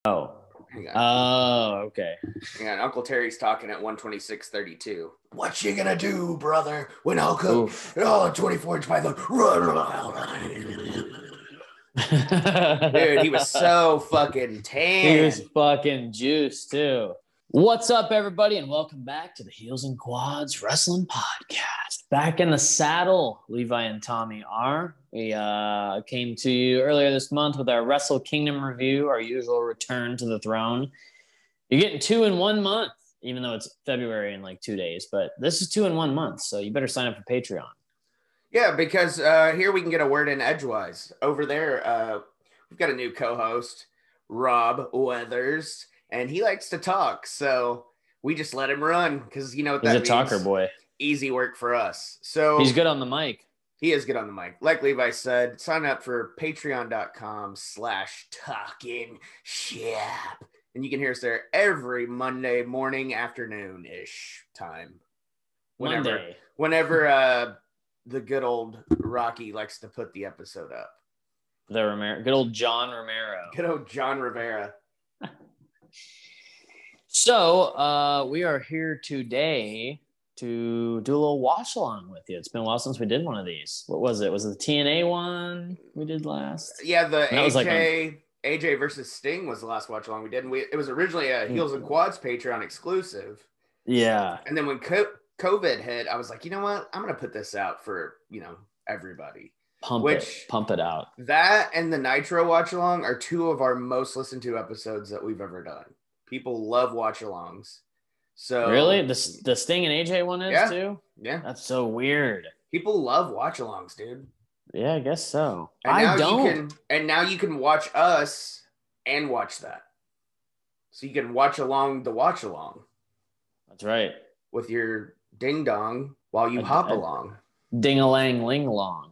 Oh. Hang on. Oh, okay. Hang on. Uncle Terry's talking at 126.32. What you gonna do, brother, when I'll cook 24-inch python? Dude, he was so fucking tan. He was fucking juiced, too. What's up, everybody, and welcome back to the Heels and Quads Wrestling Podcast. Back in the saddle, Levi and Tommy are. We came to you earlier this month with our Wrestle Kingdom review, our usual return to the throne. You're getting 2 in 1 month, even though it's February in like 2 days, but this is 2 in 1 month, so you better sign up for Patreon. Yeah, because here we can get a word in edgewise. Over there, we've got a new co-host, Rob Weathers, and he likes to talk, so we just let him run because you know what that means. He's a talker boy. Easy work for us. So he's good on the mic. He is good on the mic. Like Levi said, sign up for patreon.com/talkingship. And you can hear us there every Monday morning, afternoon-ish time. Whenever the good old Rocky likes to put the episode up. Good old John Romero. Good old John Rivera. So we are here today to do a little watch along with you. It's been a while since we did one of these. What was it? Was it the TNA one we did last? Yeah, the AJ versus Sting was the last watch along we did. And it was originally a Heels and Quads Patreon exclusive. Yeah. And then when COVID hit, I was like, you know what? I'm going to put this out for, everybody. Pump it out. That and the Nitro watch along are two of our most listened to episodes that we've ever done. People love watch alongs. So really, the Sting and AJ one is too. Yeah, that's so weird. People love watch alongs, dude. Yeah, I guess so. And now you can watch us and watch that. So you can watch along the watch along. That's right. With your ding dong while you hop along. Ding a lang ling long.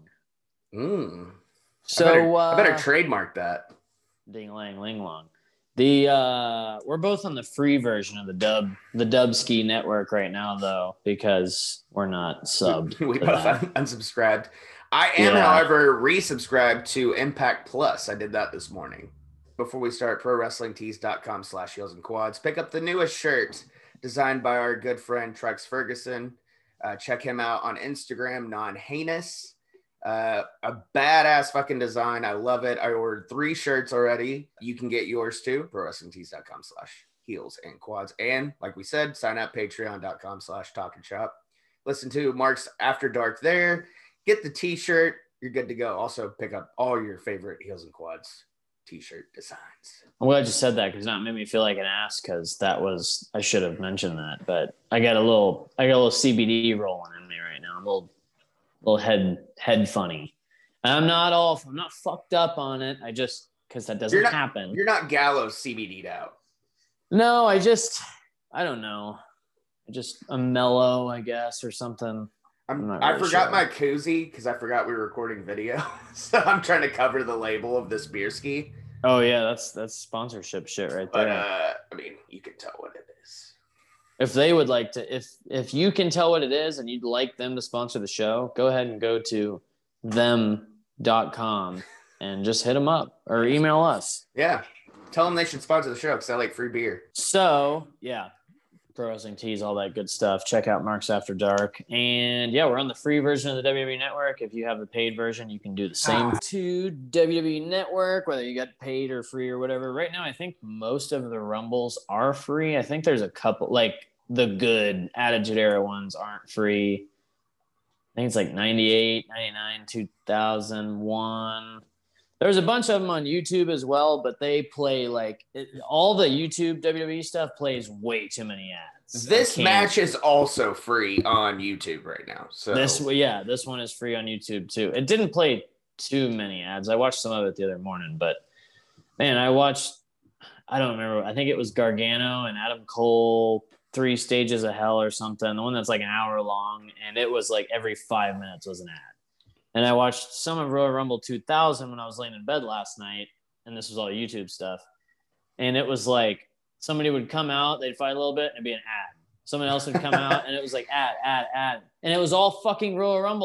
So I better trademark that. Ding a lang ling long. We're both on the free version of the Dubski network right now, though, because we're not subbed. We both unsubscribed. I am, however, resubscribed to Impact Plus. I did that this morning. Before we start, ProWrestlingTees.com/Heels and Quads. Pick up the newest shirt designed by our good friend Trex Ferguson. Check him out on Instagram, Non-Heinous. A badass fucking design. I love it. I ordered 3 shirts already. You can get yours too. ProWrestlingTees.com/Heels and Quads. And like we said, sign up Patreon.com/TalkingShop. Listen to Mark's After Dark there. Get the t-shirt. You're good to go. Also pick up all your favorite Heels and Quads t-shirt designs. I'm glad you said that because that made me feel like an ass because I should have mentioned that, but I got a little CBD rolling in me right now. I'm a little head funny. I'm not fucked up on it. I just, because that doesn't happen. You're not Gallows CBD'd out. No, I don't know. I'm mellow, I guess, or something. I forgot my koozie because I forgot we were recording video. So I'm trying to cover the label of this beer ski. Oh yeah, that's sponsorship shit right there. But you can tell what it is. If they would like to, if you can tell what it is and you'd like them to sponsor the show, go ahead and go to them.com and just hit them up or email us. Yeah. Tell them they should sponsor the show because I like free beer. So, yeah. Pro Wrestling Tees, all that good stuff. Check out Mark's After Dark. And, yeah, we're on the free version of the WWE Network. If you have the paid version, you can do the same to WWE Network, whether you got paid or free or whatever. Right now, I think most of the Rumbles are free. I think there's a couple, like, the good Attitude Era ones aren't free. I think it's like 98, 99, 2001. There's a bunch of them on YouTube as well, but they play all the YouTube WWE stuff plays way too many ads. This match is also free on YouTube right now. So this one is free on YouTube too. It didn't play too many ads. I watched some of it the other morning, but man, I don't remember. I think it was Gargano and Adam Cole, 3 Stages of Hell or something. The one that's like an hour long, and it was like every 5 minutes was an ad. And I watched some of Royal Rumble 2000 when I was laying in bed last night, and this was all YouTube stuff. And it was like somebody would come out, they'd fight a little bit, and it'd be an ad. Someone else would come out, and it was like ad. And it was all fucking Royal Rumble ads.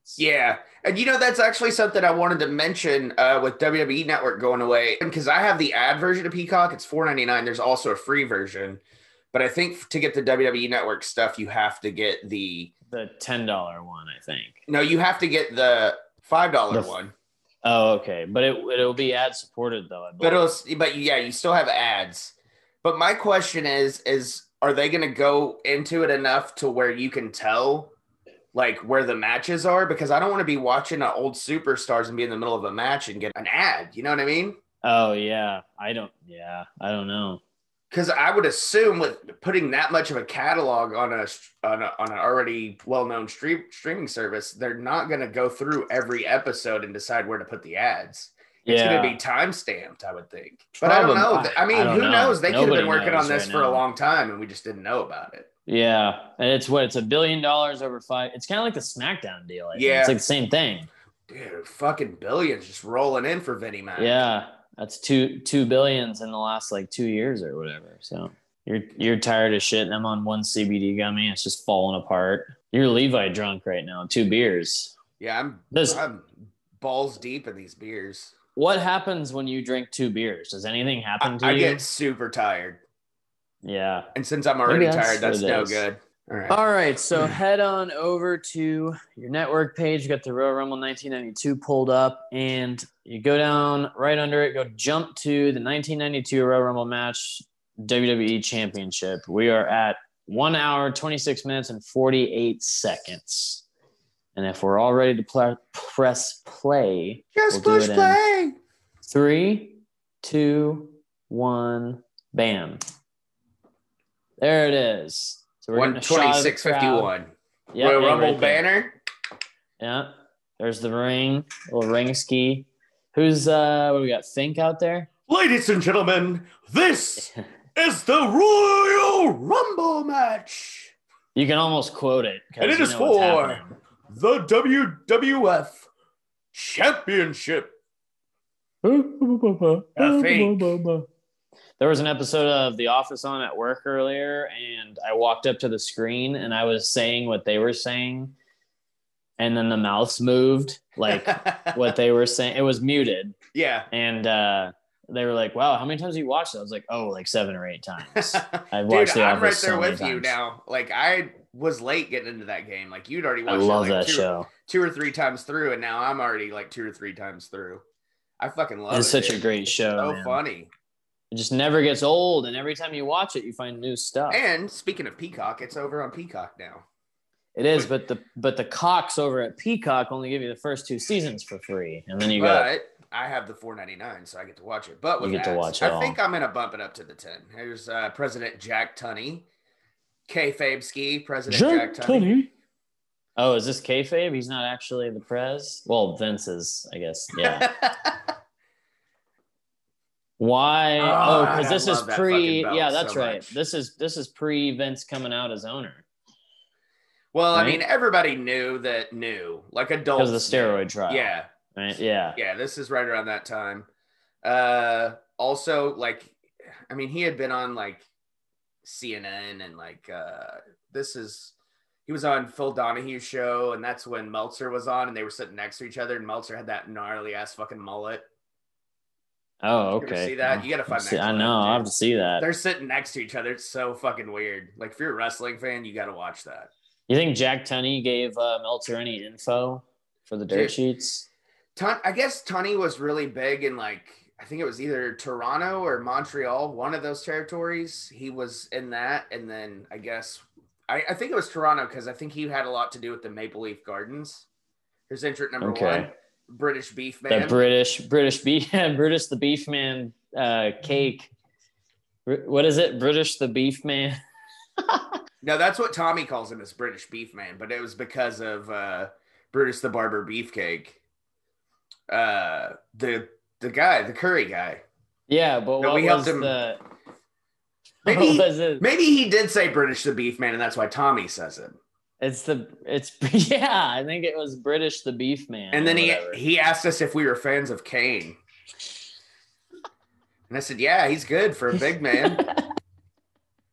sense. Yeah. And that's actually something I wanted to mention with WWE Network going away. Because I have the ad version of Peacock. It's $4.99. There's also a free version. But I think to get the WWE Network stuff, you have to get the $10 one, I think. No, you have to get the $5 one. Oh, okay. But it'll be ad supported though. But you still have ads. But my question is are they going to go into it enough to where you can tell like where the matches are? Because I don't want to be watching old superstars and be in the middle of a match and get an ad. You know what I mean? Oh yeah. I don't know. Because I would assume with putting that much of a catalog on an already well-known streaming service, they're not going to go through every episode and decide where to put the ads. It's going to be time-stamped, I would think. But I don't know. I mean, who knows? They could have been working on this for a long time, and we just didn't know about it. Yeah. And it's $1 billion over 5. It's kind of like the SmackDown deal. I think. It's like the same thing. Dude, fucking billions just rolling in for Vinnie Mac. Yeah. That's two billions in the last like 2 years or whatever. So you're tired of shit. I'm on one CBD gummy. It's just falling apart. You're Levi drunk right now. 2 beers. Yeah, I'm balls deep in these beers. What happens when you drink 2 beers? Does anything happen to you? I get super tired. Yeah. And since I'm already tired, that's no good. All right. So head on over to your network page. You got the Royal Rumble 1992 pulled up, and you go down right under it. Go jump to the 1992 Royal Rumble match, WWE Championship. We are at 1 hour, 26 minutes, and 48 seconds. And if we're all ready to press play, just push play. 3, 2, 1, bam. There it is. So we're 126.51. Royal Rumble banner. Yeah. There's the ring, little ring ski. Who's what do we got? Fink out there? Ladies and gentlemen, this is the Royal Rumble match. You can almost quote it. And it is for the WWF Championship. I think. There was an episode of The Office on at work earlier, and I walked up to the screen and I was saying what they were saying, and then the mouths moved like what they were saying. It was muted. Yeah. And they were like, wow, how many times have you watched it? I was like, oh, like 7 or 8 times. I've watched The Office. I'm right there with you now. Like, I was late getting into that game. Like, you'd already watched that show 2 or 3 times through, and now I'm already like 2 or 3 times through. I fucking love it. It's such a great show. So funny. It just never gets old, and every time you watch it, you find new stuff. And speaking of Peacock, it's over on Peacock now. It is, but the Cocks over at Peacock only give you the first 2 seasons for free, and then I have the $4.99, so I get to watch it. But with you get to watch it. I think I'm gonna bump it up to the 10. Here's President Jack Tunney, kayfabe ski. President Jack Tunney. Oh, is this kayfabe? He's not actually the prez. Well, Vince is, I guess. Yeah. Why? Oh, because this is pre. Yeah, that's right. Much. This is pre Vince coming out as owner. Well, right? I mean, everybody knew, like adults. Because of the steroid trial. Yeah. Right. Yeah. Yeah. This is right around that time. Also, like, I mean, he had been on like CNN and like he was on Phil Donahue's show, and that's when Meltzer was on, and they were sitting next to each other, and Meltzer had that gnarly ass fucking mullet. Oh, okay. You ever see that? You gotta find that. I know. I have to see that. They're sitting next to each other. It's so fucking weird. Like, if you're a wrestling fan, you gotta watch that. You think Jack Tunney gave Meltzer any info for the dirt sheets? I guess Tunney was really big in, like, I think it was either Toronto or Montreal, one of those territories. He was in that, and then I guess I think it was Toronto because I think he had a lot to do with the Maple Leaf Gardens. Here's entrant number 1. British Beef Man. The British Beef Brutus the Beef Man cake. What is it? British the Beef Man. No, that's what Tommy calls him, is British Beef Man, but it was because of Brutus the Barber Beefcake. The guy, the curry guy. Yeah, but what we helped him. Maybe he did say British the Beef Man, and that's why Tommy says it. Yeah, I think it was British the Beef Man. And then he asked us if we were fans of Kane. And I said, yeah, he's good for a big man.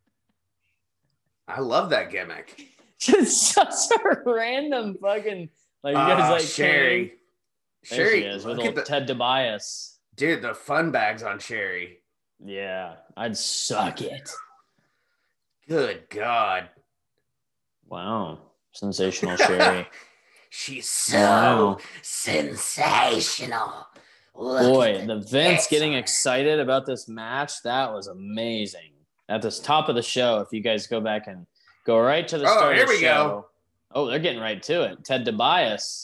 I love that gimmick. Just such a random fucking Like you guys like Sherry. There she is with old Ted DiBiase. Dude, the fun bags on Sherry. Yeah, I'd suck it. Good God. Wow. Sensational Sherry. She's so sensational. Boy, the Vince getting excited about this match, that was amazing. At the top of the show, if you guys go back and go right to the start of the show. Go. Oh, they're getting right to it. Ted DiBiase.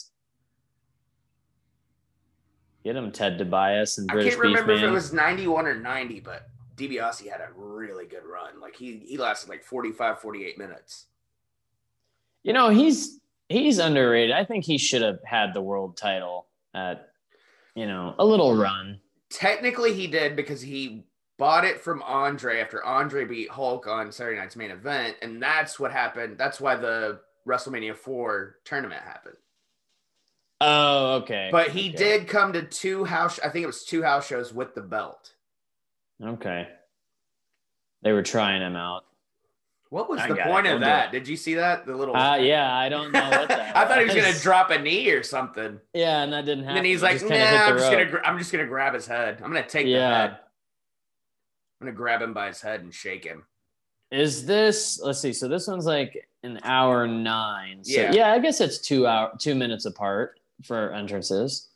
Get him, Ted DiBiase and British Beefman. I can't remember if it was 91 or 90, but DiBiase had a really good run. Like he lasted like 45, 48 minutes. You know, he's underrated. I think he should have had the world title at, a little run. Technically he did because he bought it from Andre after Andre beat Hulk on Saturday Night's Main Event. And that's what happened. That's why the WrestleMania 4 tournament happened. Oh, okay. But he did come to two house shows with the belt. Okay. They were trying him out. What was the point of that? Did you see that? The little. Yeah, I don't know what that. I thought he was gonna drop a knee or something. Yeah, and that didn't happen. And then he's like, "Nah, I'm just gonna grab his head. I'm gonna take the head. I'm gonna grab him by his head and shake him." Is this? Let's see. So this one's like an hour 9. So yeah, I guess it's 2 minutes apart for entrances.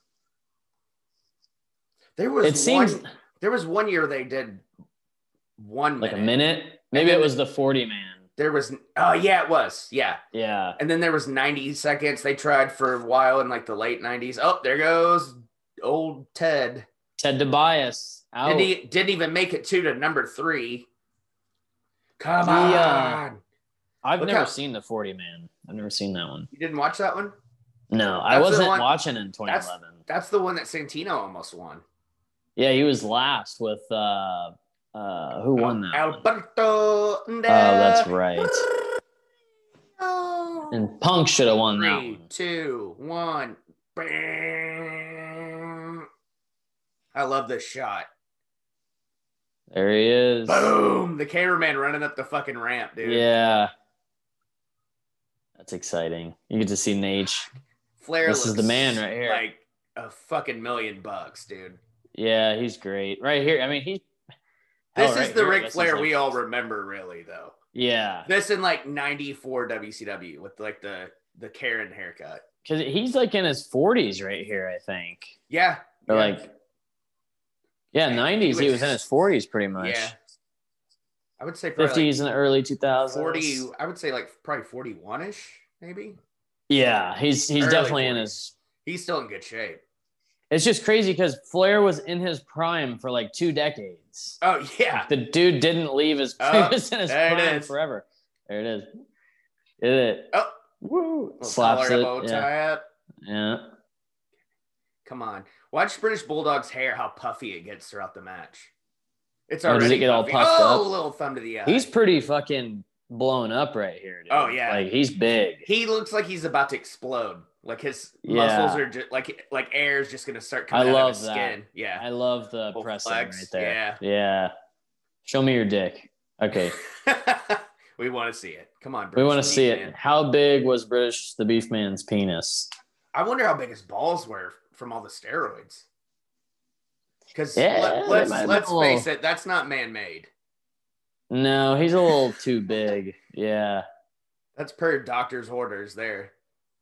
There was one year they did 1 minute. Like a minute? Maybe it was the 40 man. There was it was. Yeah. Yeah. And then there was 90 seconds. They tried for a while in like the late 90s. Oh, there goes old Ted. Ted DiBiase. Out. Didn't even make it to number 3. Come on. I've never seen the 40 man. I've never seen that one. You didn't watch that one? No, I wasn't watching in 2011. That's the one that Santino almost won. Yeah, he was last with who won that? Alberto. Oh, that's right. And Punk should have won that one. 3, 2, 1. I love this shot. There he is. Boom! The cameraman running up the fucking ramp, dude. Yeah. That's exciting. You get to see Nate. Flair this is the man right here. Like a fucking $1 million, dude. Yeah, he's great. Right here. I mean, this is the Ric Flair we all remember, really, though. Yeah. This in like 94 WCW with like the Karen haircut. Because he's like in his 40s right here, I think. Yeah. Or like, 90s. He was in his 40s pretty much. Yeah. I would say 50s in the early 2000s. 40. I would say like probably 41ish, maybe. Yeah, he's definitely 40s. In his. He's still in good shape. It's just crazy because Flair was in his prime for like 2 decades. Oh yeah, the dude didn't leave his. He was in his prime forever. There it is. Did it? Oh, woo! Slaps it. Tie up. Yeah. Come on, watch British Bulldog's hair. How puffy it gets throughout the match. It's already. Does it get puffy. All puffed up? A little thumb to the eye. He's pretty fucking blown up right here, dude. Oh yeah, like he's big. He looks like he's about to explode. Like his muscles are just like air is just gonna start coming out of his skin. Yeah, I love the pressing right there. Yeah, yeah. Show me your dick. Okay. We want to see it. Come on, British. We want to see it. How big was British the Beefman's penis? I wonder how big his balls were from all the steroids. Because let's face it, that's not man-made. No, he's a little too big. Yeah. That's per doctor's orders there.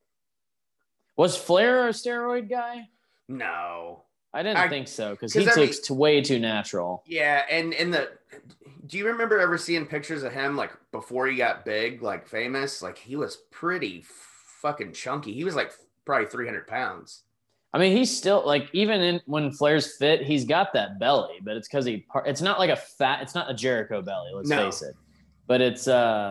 Was Flair a steroid guy? No. I didn't think so because he looks way too natural. Yeah, and do you remember ever seeing pictures of him like before he got big, like famous? Like he was pretty fucking chunky. He was like probably 300 pounds. I mean, he's still like even when Flair's fit, he's got that belly, but it's because it's not like it's not a Jericho belly. Let's face it, but it's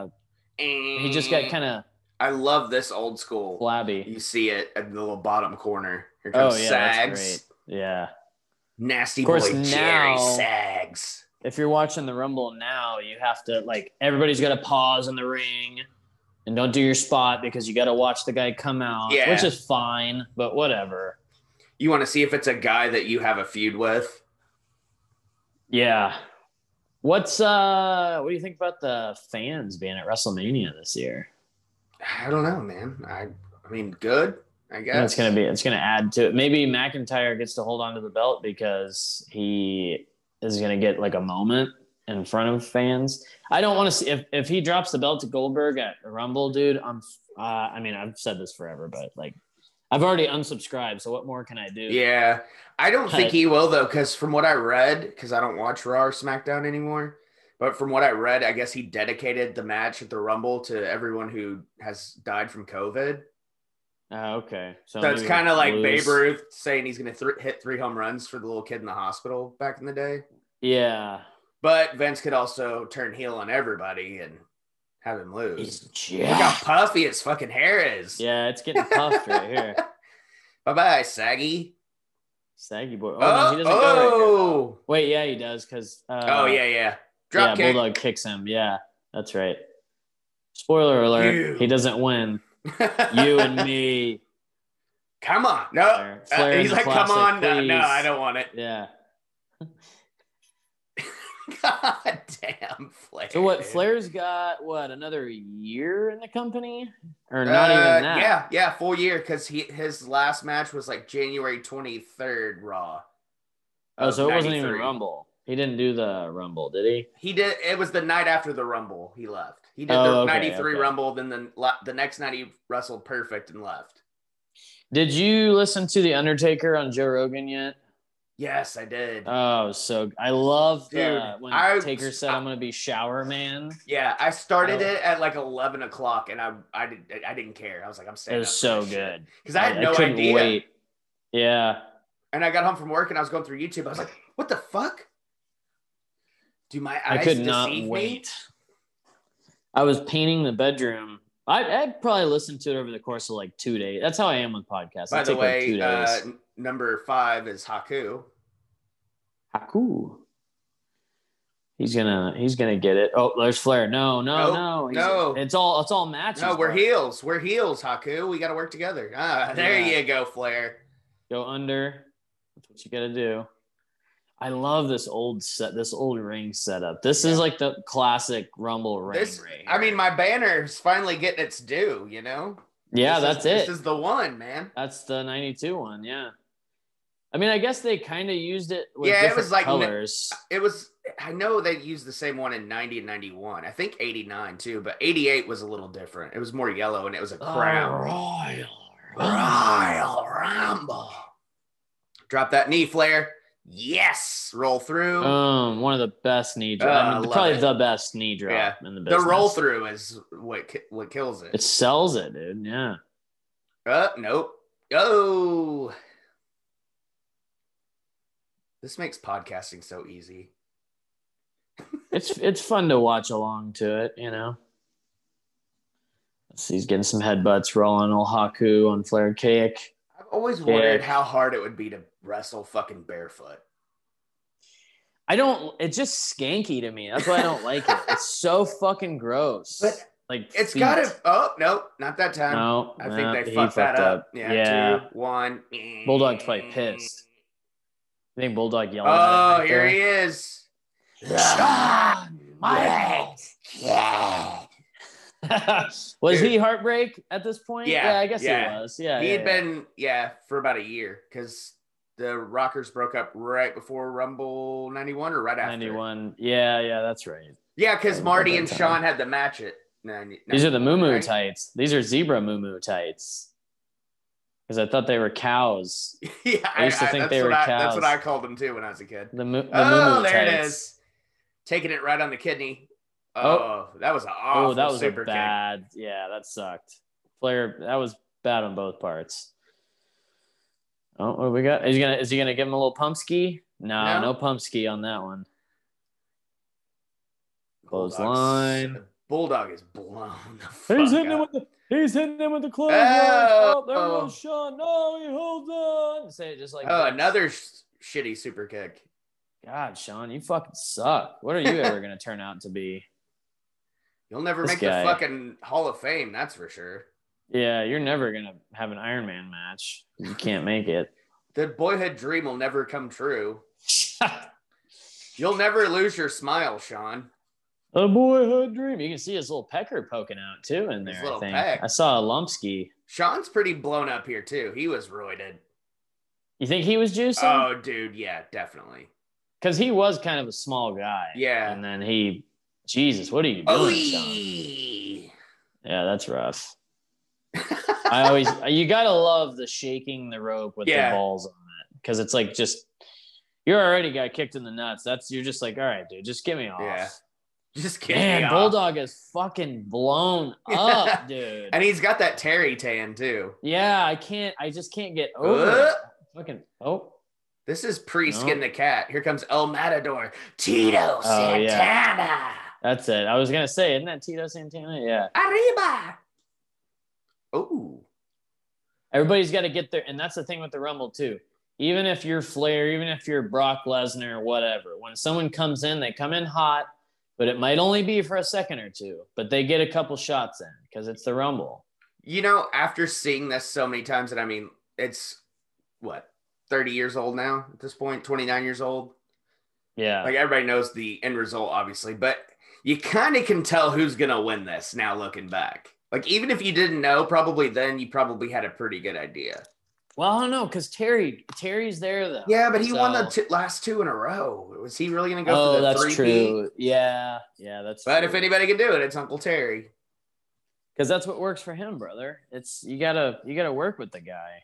he just got kind of. I love this old school flabby. You see it at the little bottom corner. Here comes Sags. That's great. Yeah, nasty boy Jerry Sags. If you're watching the Rumble now, you have to everybody's got to pause in the ring. And don't do your spot because you got to watch the guy come out, which is fine, but whatever. You want to see if it's a guy that you have a feud with? Yeah. What do you think about the fans being at WrestleMania this year? I don't know, man. I mean, good. I guess it's gonna add to it. Maybe McIntyre gets to hold on to the belt because he is gonna get like a moment in front of fans. I don't want to see if he drops the belt to Goldberg at Rumble, dude. I mean, I've said this forever, but like, I've already unsubscribed. So what more can I do? Yeah, I don't think he will though, because from what I read, because I don't watch Raw or SmackDown anymore, but from what I read, I guess he dedicated the match at the Rumble to everyone who has died from COVID. Okay. So it's kind of like Babe Ruth saying he's going to hit 3 home runs for the little kid in the hospital back in the day. Yeah. But Vince could also turn heel on everybody and have him lose. Look how puffy his fucking hair is. Yeah, it's getting puffed right here. Bye-bye, Saggy. Saggy boy. Oh, no, he doesn't go right here. Wait, yeah, he does because... yeah. Drop kick. Bulldog kicks him. Yeah, that's right. Spoiler alert, he doesn't win. You and me. Come on. No. Flair he's like, classic, come on. please. No, I don't want it. Yeah. God damn, Flair. So what, Flair's got, another year in the company? Or not even that? Yeah, full year, because his last match was like January 23rd Raw. Oh, so it wasn't even Rumble. He didn't do the Rumble, did he? He did. It was the night after the Rumble. He left. He did the 93 Rumble. Then the next night he wrestled perfect and left. Did you listen to The Undertaker on Joe Rogan yet? Yes, I did. Oh, so I love when Taker said, "I'm going to be shower man." Yeah, I started it at like 11 o'clock, and I didn't care. I was like, I'm staying. It was so good because I had no idea. Wait. Yeah. And I got home from work and I was going through YouTube. I was like, "What the fuck? Do my eyes I could not deceive wait. Me? I was painting the bedroom. I'd probably listened to it over the course of like 2 days. That's how I am with podcasts. By the way, like 2 days. Number 5 is Haku. Haku. He's gonna get it. Oh, there's Flair. No. It's all matches. No, we're heels. We're heels, Haku. We got to work together. There you go, Flair. Go under. That's what you got to do. I love this old ring setup. This is like the classic Rumble ring. I mean, my banner's finally getting its due, you know? Yeah, that's it. This is the one, man. That's the 92 one, yeah. I mean, I guess they kind of used it with it was like colors. I know they used the same one in 90 and 91. I think 89 too, but 88 was a little different. It was more yellow and it was a crown. Royal Rumble. Drop that knee, Flair. Yes, roll through. One of the best knee drops. I mean, probably the best knee drop in the business. The roll through is what kills it. It sells it, dude. Yeah. Nope. Oh. This makes podcasting so easy. It's fun to watch along to it, you know. Let's see, he's getting some headbutts rolling. Old Haku on Flair kick. I've always wondered how hard it would be to wrestle fucking barefoot. It's just skanky to me. That's why I don't like it. It's so fucking gross. But like it's got to. Oh no, not that time. No, I think they fucked that up. Yeah. 2, 1. Bulldog's probably pissed. I think Bulldog yelled. Oh, here he is. Shawn Michaels. Was he Heartbreak at this point? Yeah, I guess he was. Yeah, he'd been for about a year because the Rockers broke up right before Rumble 91 or right after 91. Yeah, that's right. Yeah, because Marty and Shawn had the match at 90. These are the Moo tights. These are zebra Moo tights. Because I thought they were cows. Yeah, I used to think they were cows. That's what I called them too when I was a kid. The Moo there tights. It is. Taking it right on the kidney. Oh, that was an awful that was super bad. Kick. Yeah, that sucked. Flair, that was bad on both parts. Oh, what do we got? Is he gonna give him a little pump ski? No pump ski on that one. Clothesline. Bulldog is blown. He's hitting him with the clothesline. Oh, there goes Shawn. No, he holds on. Say it just like that. Another shitty super kick. God, Shawn, you fucking suck. What are you ever gonna turn out to be? You'll never make the fucking Hall of Fame, that's for sure. Yeah, you're never gonna have an Iron Man match. You can't make it. The boyhood dream will never come true. You'll never lose your smile, Shawn. A boyhood dream. You can see his little pecker poking out too in there. His little I think peck. I saw a Lumpski. Sean's pretty blown up here too. He was roided. You think he was juicing? Oh, dude, yeah, definitely. Because he was kind of a small guy. Yeah. And then Jesus, what are you doing, Sean? Yeah, that's rough. You gotta love the shaking the rope with the balls on it, because it's like you're already got kicked in the nuts. You're just like, all right, dude, just get me off. Yeah. Just get me off. Bulldog is fucking blown up, dude. And he's got that Terry tan too. Yeah, I just can't get over it. Fucking This is pre-skin the cat. Here comes El Matador, Tito Santana. Yeah. That's it. I was gonna say, isn't that Tito Santana? Yeah. Arriba. Oh. Everybody's got to get there, and that's the thing with the Rumble too. Even if you're Flair, even if you're Brock Lesnar or whatever, when someone comes in, they come in hot, but it might only be for a second or two, but they get a couple shots in because it's the Rumble. You know, after seeing this so many times, and I mean, it's what, 30 years old now at this point, 29 years old. Yeah. Like everybody knows the end result, obviously, but you kind of can tell who's going to win this now looking back. Like, even if you didn't know, probably then you probably had a pretty good idea. Well, I don't know, because Terry's there, though. Yeah, but he won the last two in a row. Was he really going to go for the that's 3-peat? true. Yeah, that's But true. if anybody can do it, it's Uncle Terry. Because that's what works for him, brother. It's you gotta work with the guy.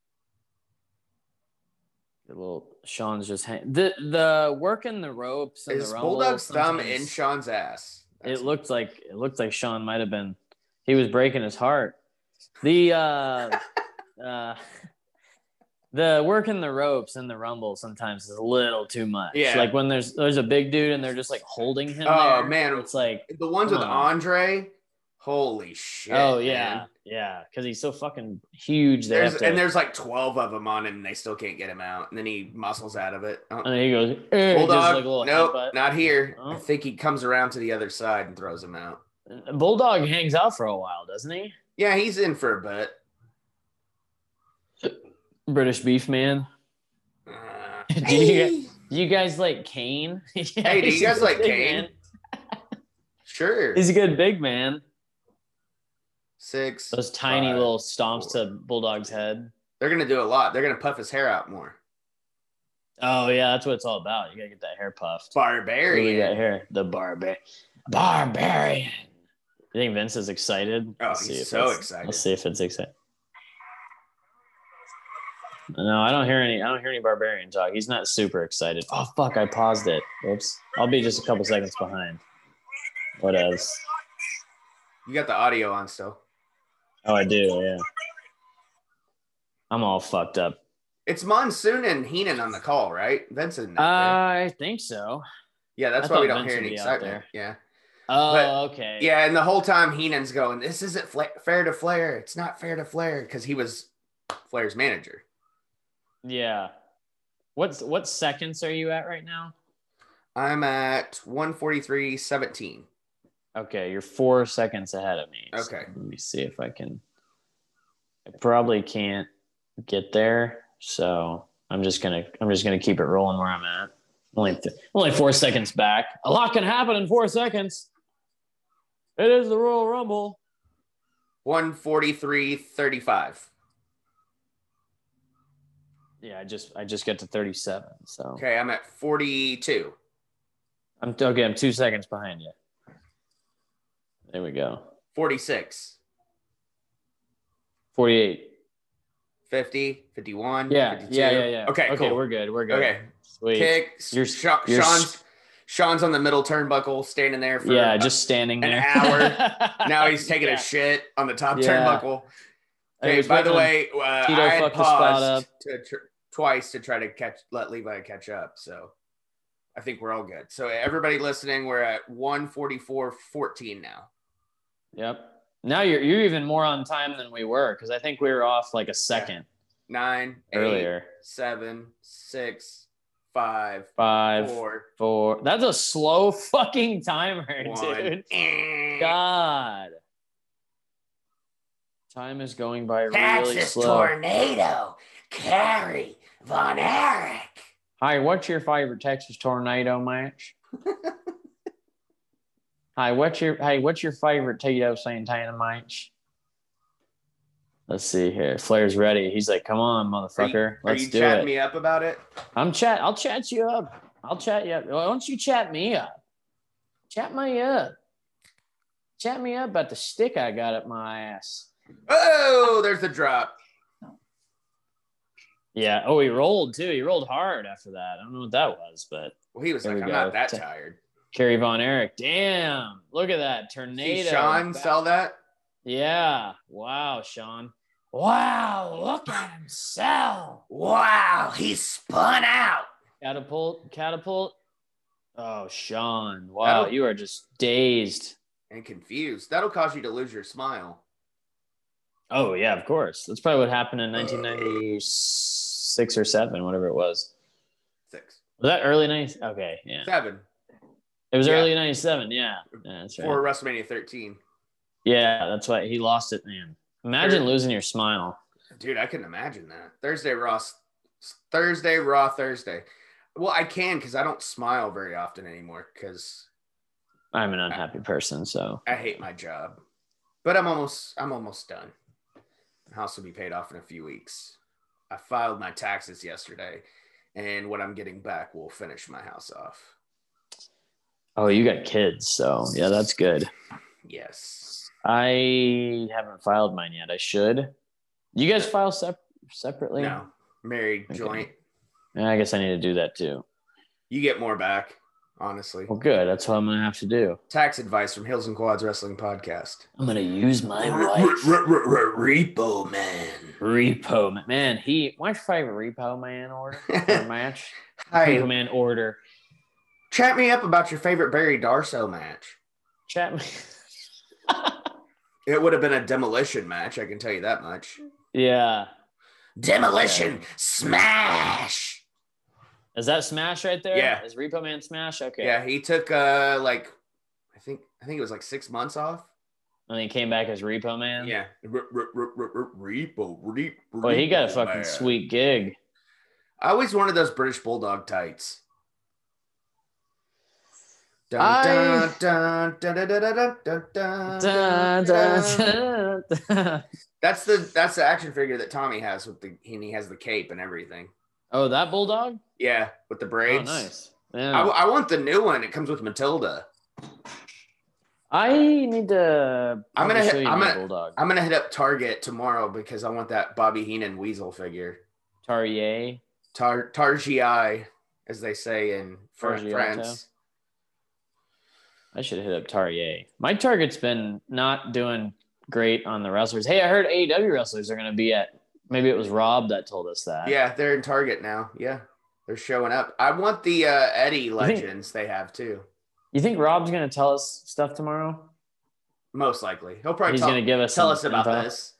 The little Sean's just the working the ropes and Is the Rumble. Bulldog's thumb in Sean's ass? It looked like Sean might have been. He was breaking his heart. The working the ropes in the Rumble sometimes is a little too much. Yeah. Like when there's a big dude and they're just like holding him. Oh, there, man. It's like the ones with Andre. Holy shit. Oh, yeah. Man. Yeah. Because he's so fucking huge. There's like 12 of them on him and they still can't get him out. And then he muscles out of it. And he goes, Bulldog. Like Nope, not here. Oh. I think he comes around to the other side and throws him out. Bulldog hangs out for a while, doesn't he? Yeah, he's in for a bit. British beef man. Do you guys like Kane? Yeah, hey, do you guys like Kane? Man. Sure. He's a good big man. 6. Those tiny little stomps 4. To Bulldog's head. They're going to do a lot. They're going to puff his hair out more. Oh, yeah, that's what it's all about. You got to get that hair puffed. Barbarian. Look at that hair. The Barbarian. You think Vince is excited? Oh, he's so excited. Let's see if it's excited. No, I don't hear any Barbarian talk. He's not super excited. Oh, fuck, I paused it. Oops. I'll be just a couple seconds behind. What else? You got the audio on still. Oh, I do, yeah. I'm all fucked up. It's Monsoon and Heenan on the call, right? Vince isn't there. I think so. Yeah, that's why we don't hear any excitement. Yeah. Oh, okay. Yeah, and the whole time Heenan's going, this isn't fair to Flair. It's not fair to Flair, because he was Flair's manager. Yeah. What seconds are you at right now? I'm at 1:43:17. Okay, you're 4 seconds ahead of me. Okay. So let me see if I can. I probably can't get there, so I'm just gonna keep it rolling where I'm at. Only 4 seconds back. A lot can happen in 4 seconds. It is the Royal Rumble. 1:43:35. Yeah, I just get to 37. So okay, I'm at 42. I'm 2 seconds behind you. There we go. 46. 48. 50, 51. Yeah, 52. yeah. Okay, cool. We're good. Okay. Sweet. Kick. Sean's on the middle turnbuckle, standing there for just standing there. an hour. Now he's taking a shit on the top turnbuckle. Okay, by the way, I had paused twice to try to let Levi catch up. So I think we're all good. So everybody listening, we're at 1:44:14 now. Yep. Now you're even more on time than we were, because I think we were off like a second. 9, 8, earlier. 7, 6, 5, 4. That's a slow fucking timer, 1. Dude. God. Time is going by really Texas slow. Tornado, Kerry Von Erich. Hi, what's your favorite Texas Tornado match? Hi, what's your favorite Tito Santana match? Let's see here. Flair's ready. He's like, come on, motherfucker. Let's do it. Are you chatting me up about it? I'll chat you up. I'll chat you up. Why don't you chat me up? Chat me up. Chat me up about the stick I got up my ass. Oh, there's the drop. Yeah. Oh, he rolled too. He rolled hard after that. I don't know what that was, but well, he was like, I'm not that tired. Kerry Von Erich. Damn. Look at that. Tornado. See Sean sell that? Yeah. Wow, Sean. Wow, look at him sell. Wow, he spun out. Catapult. Oh, Sean. Wow, you are just dazed. And confused. That'll cause you to lose your smile. Oh, yeah, of course. That's probably what happened in 1996 or 7, whatever it was. 6. Was that early 90s? Okay, yeah. 7. It was early 97, yeah. That's right. For WrestleMania 13. Yeah, that's why he lost it, man. Imagine losing your smile. Dude, I couldn't imagine that. Thursday. Well, I can because I don't smile very often anymore because I'm an unhappy person, so I hate my job. But I'm almost done. The house will be paid off in a few weeks. I filed my taxes yesterday, and what I'm getting back will finish my house off. Oh, you got kids, so yeah, that's good. Yes. I haven't filed mine yet. I should. You guys file separately? No. Married, joint. Yeah, I guess I need to do that too. You get more back, honestly. Well, good. That's what I'm going to have to do. Tax advice from Hills and Quads Wrestling Podcast. I'm going to use my wife. Repo Man. Repo Man. My favorite Repo Man order match. Hi. Repo Man order. Chat me up about your favorite Barry Darso match. Chat me. It would have been a demolition match, I can tell you that much. Yeah. Demolition Smash. Is that Smash right there? Yeah. Is Repo Man Smash? Okay. Yeah, he took I think it was like 6 months off. And he came back as Repo Man? Yeah. Repo. Well, he got a fucking sweet gig. I always wanted those British Bulldog tights. That's the action figure that Tommy has and he has the cape and everything. Oh, that Bulldog? Yeah, with the braids. Oh, nice. Yeah. I want the new one. It comes with Matilda. I need to. I'm gonna hit up Target tomorrow because I want that Bobby Heenan Weasel figure. Targier, as they say in France. I should hit up Target. My Target's been not doing great on the wrestlers. Hey, I heard AEW wrestlers are going to be at. Maybe it was Rob that told us that. Yeah, they're in Target now. Yeah, they're showing up. I want the Eddie Legends they have too. You think Rob's going to tell us stuff tomorrow? Most likely. He'll probably He's going to give us tell us about this.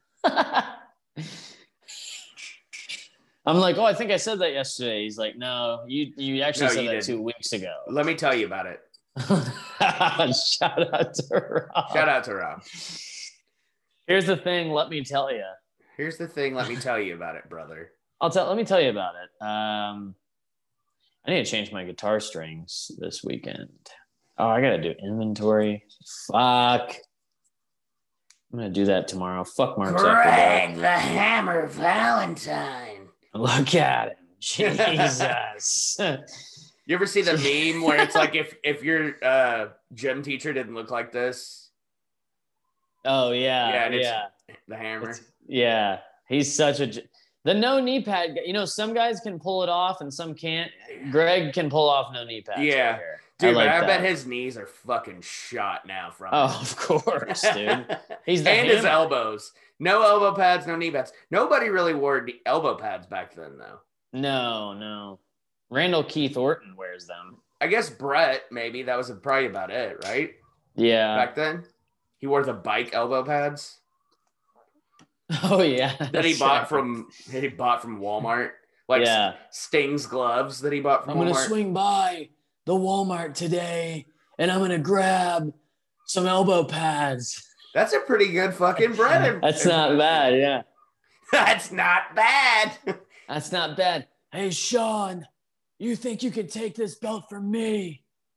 I'm like, oh, I think I said that yesterday. He's like, no, you actually said that didn't. 2 weeks ago. Let me tell you about it. Shout out to Rob. Here's the thing. Let me tell you. Let me tell you about it, brother. Let me tell you about it. I need to change my guitar strings this weekend. Oh, I gotta do inventory. Fuck. I'm gonna do that tomorrow. Fuck Mark's Greg the Hammer Valentine. Look at him. Jesus. You ever see the meme where it's like if your gym teacher didn't look like this? Oh yeah. Yeah. The Hammer. Yeah. He's such a the no knee pad. You know, some guys can pull it off and some can't. Greg can pull off no knee pads. Yeah. Right here. Dude, I bet his knees are fucking shot now from it. Of course, dude. He's the and hammer. His elbows. No elbow pads, no knee pads. Nobody really wore elbow pads back then, though. No. Randall Keith Orton wears them. I guess Brett, maybe. That was probably about it, right? Yeah. Back then? He wore the bike elbow pads. Oh, yeah. That he bought from Walmart. Like Sting's gloves that he bought from Walmart. I'm going to swing by the Walmart today, and I'm going to grab some elbow pads. That's a pretty good fucking Brett. That's not bad, yeah. That's not bad. That's not bad. Hey, Sean, you think you can take this belt from me?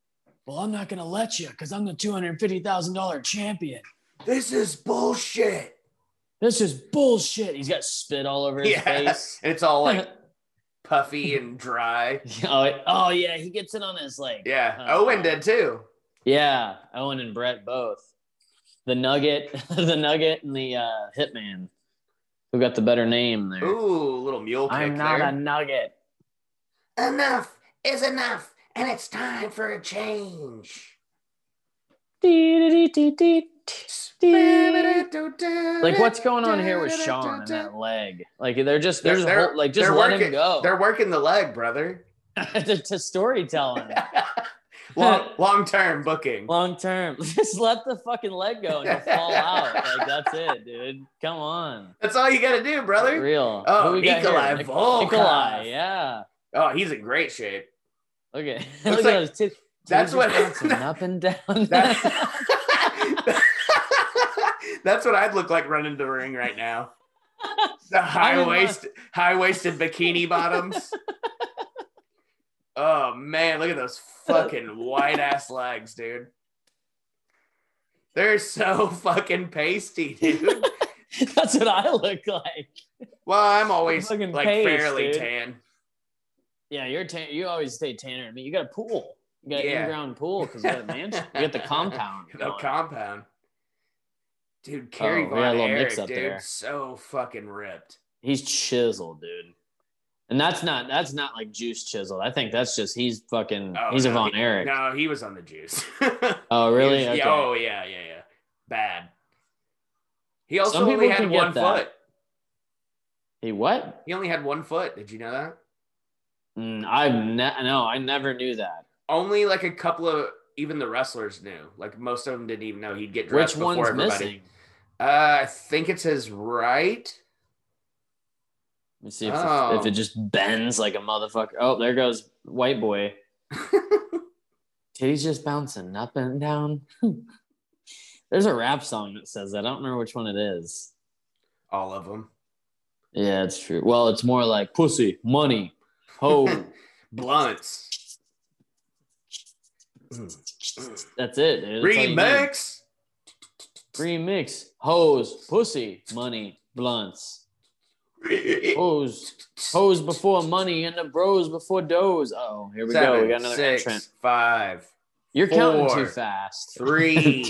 well, I'm not going to let you because I'm the $250,000 champion. This is bullshit. This is bullshit. He's got spit all over his face. And it's all like puffy and dry. Oh, yeah. He gets it on his like. Yeah. Owen did too. Yeah. Owen and Brett both. The Nugget, and the Hitman. Who got the better name there? Ooh, little mule kick. I'm not a nugget. Enough is enough, and it's time for a change. Like, what's going on here with Sean and that leg? Like, just let him go. They're working the leg, brother. To storytelling. Long-term booking. Long-term. Just let the fucking leg go and he'll fall out. Like, that's it, dude. Come on. That's all you got to do, brother. For real. Oh, Nikolai Volkov. Nikolai, yeah. Oh, he's in great shape. Okay. Look at his tits. That's what up and down. That's what I'd look like running the ring right now. The high-waisted bikini bottoms. Oh man, look at those fucking white ass legs, dude. They're so fucking pasty, dude. That's what I look like. Well, I'm always like paste, fairly dude. Tan. Yeah, you're tan. You always stay tanner than me. You got a pool. You got an in-ground pool because you got a mansion. You got the compound. The compound. Dude, Kerry Von Erich, dude, there. So fucking ripped. He's chiseled, dude. And that's not like juice chiseled. I think that's just he's a Von Erich. No, he was on the juice. Oh, really? Okay. Oh, yeah. Bad. He also only had one foot. He what? He only had 1 foot. Did you know that? I never knew that. Only like a couple of even the wrestlers knew. Like most of them didn't even know he'd get dressed before everybody. Which one's missing? I think it's his right. Let me see if it just bends like a motherfucker. Oh, there goes white boy. Titty's just bouncing up and down. There's a rap song that says that. I don't remember which one it is. All of them. Yeah, it's true. Well, it's more like pussy, money, hoe, blunts. That's it, dude. Remix. Hoes, pussy, money, blunts. Hoes before money and the bros before does. Oh, here we go. We got another 6, entrant. 5. You're 4, counting too fast. 3,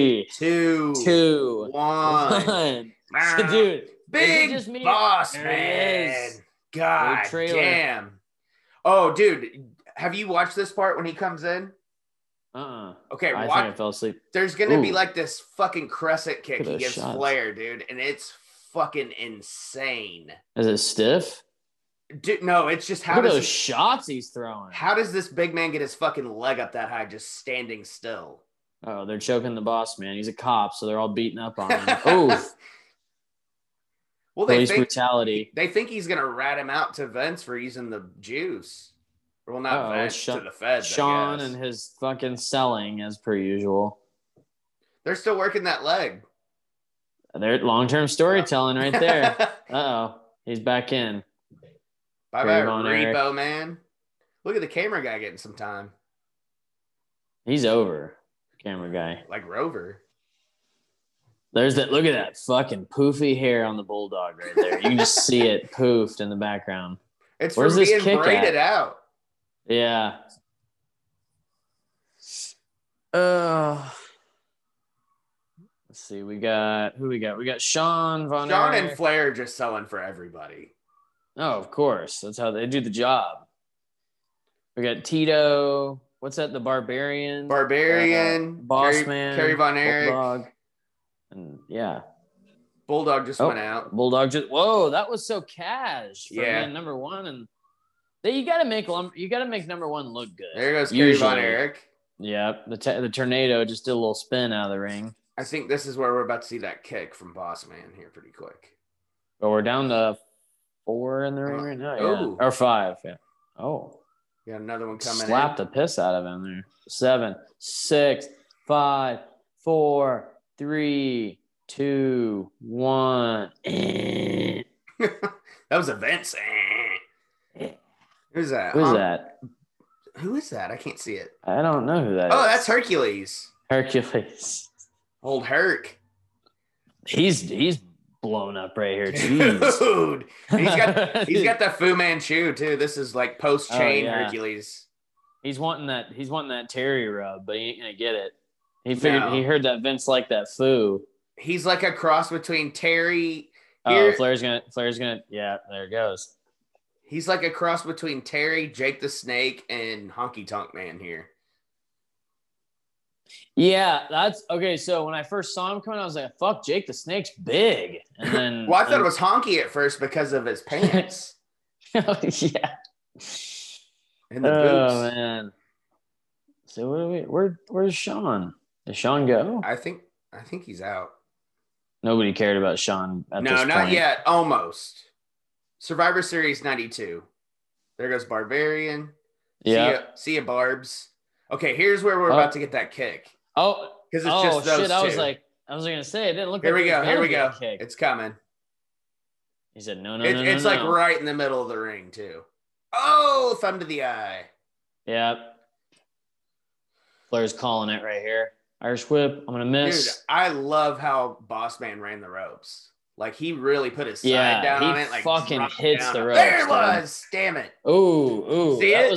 2, 1. Dude, big boss man. God damn. Oh, dude, have you watched this part when he comes in? Okay, I think I fell asleep. There's gonna be like this fucking crescent kick he gives Flair, dude, and it's fucking insane. Is it stiff? Dude, no, it's just how those shots he's throwing. How does this big man get his fucking leg up that high just standing still? Oh, they're choking the boss man. He's a cop, so they're all beating up on him. Oh. Well, police brutality. They think he's gonna rat him out to Vince for using the juice. Well, not Vince, to the feds. Sean and his fucking selling as per usual. They're still working that leg. They're long-term storytelling right there. Uh-oh. He's back in. Bye-bye, Repo, man. Look at the camera guy getting some time. He's over. Camera guy. Like Rover. Look at that fucking poofy hair on the Bulldog right there. You can just see it poofed in the background. It's from being braided out. Yeah. Let's see. We got We got Sean Von Erich. Sean and Flair just selling for everybody. Oh, of course. That's how they do the job. We got Tito. What's that? The Barbarian. Boss Man. Kerry Von Erich. Bulldog. And yeah. Bulldog just went out. Whoa, that was so cash for being number one. And you got to make number one look good. There goes Kerry Von Erich. Yeah, the tornado just did a little spin out of the ring. I think this is where we're about to see that kick from Boss Man here pretty quick. But we're down to 4 in the ring right now. Yeah. Or 5. Yeah. Oh. You got another one coming Slapped the piss out of him there. 7, 6, 5, 4, 3, 2, 1. That was a Vince. Who's that? Who's that? Who is that? I can't see it. I don't know who that is. Oh, that's Hercules. Hercules. Old Herc. He's blown up right here. Jeez. Dude. And he's got the Fu Manchu too. This is like post-chain Hercules. He's wanting that Terry rub, but he ain't gonna get it. He figured he heard that Vince liked that Fu. He's like a cross between Terry. Flair's gonna. Yeah, there it goes. He's like a cross between Terry, Jake the Snake, and Honky Tonk Man here. Yeah, that's okay. So when I first saw him coming, I was like, "Fuck, Jake the Snake's big." And then, well, I thought it was Honky at first because of his pants. Yeah. And the boots. Oh man. So where's Sean? Does Sean go? I think he's out. Nobody cared about Sean at this point. No, not yet. Almost. Survivor Series 92. There goes Barbarian. Yeah. See ya, Barbs. Okay, here's where we're about to get that kick. Oh, because it's just those shit! two. I was gonna say it didn't look. Here like we go. It's coming. He said no. It's like right in the middle of the ring too. Oh, thumb to the eye. Yeah. Flair's calling it right here. Irish whip. I'm gonna miss. Dude, I love how Boss Man ran the ropes. Like he really put his side down on it. Like fucking hits the ropes. There it was. Damn it. Ooh. See that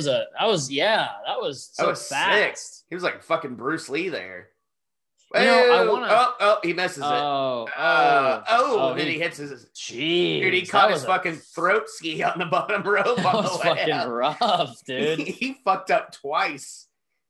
it? was so fast. Sick. He was like fucking Bruce Lee there. You know, I wanna. Oh, he misses it. And he hits his. Jeez, dude, he caught his fucking throat ski on the bottom rope. That was fucking rough, dude. he fucked up twice.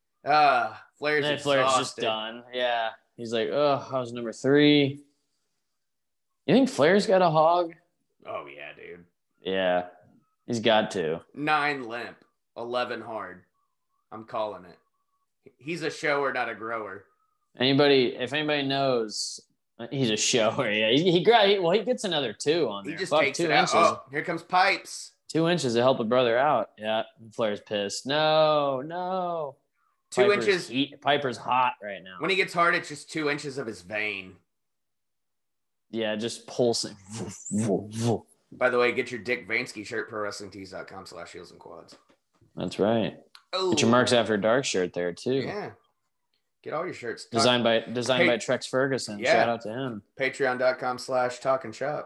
Flair's just done. Yeah, he's like, I was number 3. You think Flair's got a hog? Oh yeah, dude. Yeah, he's got to. 9 limp, 11 hard. I'm calling it. He's a shower, not a grower. If anybody knows, he's a shower. Yeah, he gets another 2 on there. He just takes 2 inches. Oh, here comes Pipes. 2 inches to help a brother out. Yeah, Flair's pissed. No. 2 inches. Piper's hot right now. When he gets hard, it's just 2 inches of his vein. Yeah, just pulsing. By the way, get your Dick Vansky shirt, ProWrestlingTees.com/heelsandquads. That's right. Oh, get your Marks After Dark shirt there too. Yeah. Get all your shirts. Designed by Trex Ferguson. Yeah. Shout out to him. Patreon.com/talkandshop.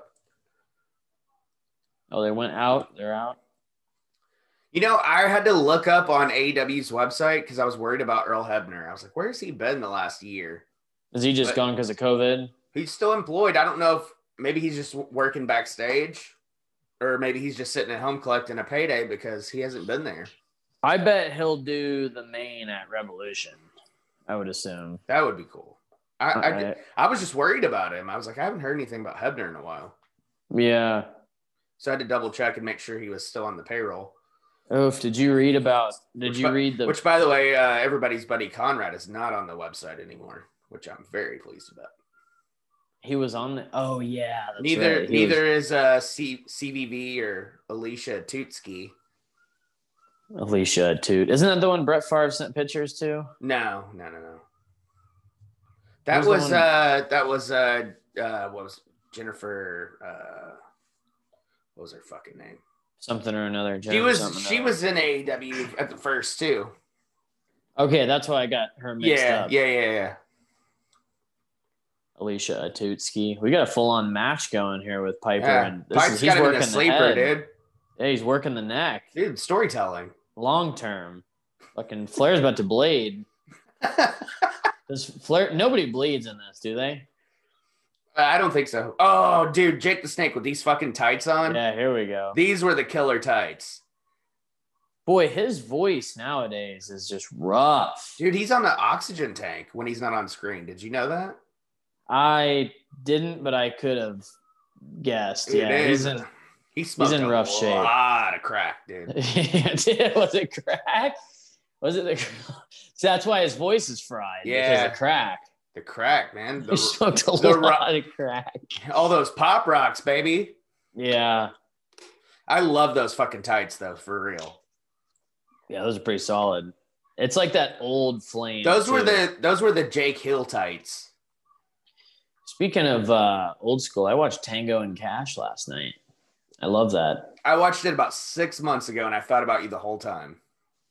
Oh, they went out. They're out. You know, I had to look up on AEW's website because I was worried about Earl Hebner. I was like, where's he been the last year? Is he just gone because of COVID? He's still employed. I don't know if maybe he's just working backstage or maybe he's just sitting at home collecting a payday because he hasn't been there. I bet he'll do the main at Revolution. I would assume. That would be cool. I was just worried about him. I was like, I haven't heard anything about Hebner in a while. Yeah. So I had to double check and make sure he was still on the payroll. Oof, Which, by the way, everybody's buddy Conrad is not on the website anymore, which I'm very pleased about. He was on the. Oh yeah, that's neither is CVV or Alicia Tutski. Alicia Toot, isn't that the one Brett Favre sent pictures to? No. That was what was Jennifer? What was her fucking name? Something or another. She was in AEW at the first too. Okay, that's why I got her mixed up. Yeah. Alicia Tutski. We got a full-on match going here with Piper, and Piper's got him in a sleeper, dude. Yeah, he's working the neck, dude. Storytelling, long term. Fucking Flair's about to bleed. Does Flair? Nobody bleeds in this, do they? I don't think so. Oh, dude, Jake the Snake with these fucking tights on. Yeah, here we go. These were the killer tights. Boy, his voice nowadays is just rough. Dude, he's on the oxygen tank when he's not on screen. Did you know that? I didn't, but I could have guessed. Dude, yeah, he's in rough shape. A lot of crack, dude. Was it crack? Was it the? See, that's why his voice is fried. Yeah, because of crack. The crack, man. He smoked a lot of crack. All those pop rocks, baby. Yeah. I love those fucking tights, though, for real. Yeah, those are pretty solid. It's like that old flame. Those were the Jake Hill tights. Speaking of old school, I watched Tango and Cash last night. I love that. I watched it about 6 months ago, and I thought about you the whole time.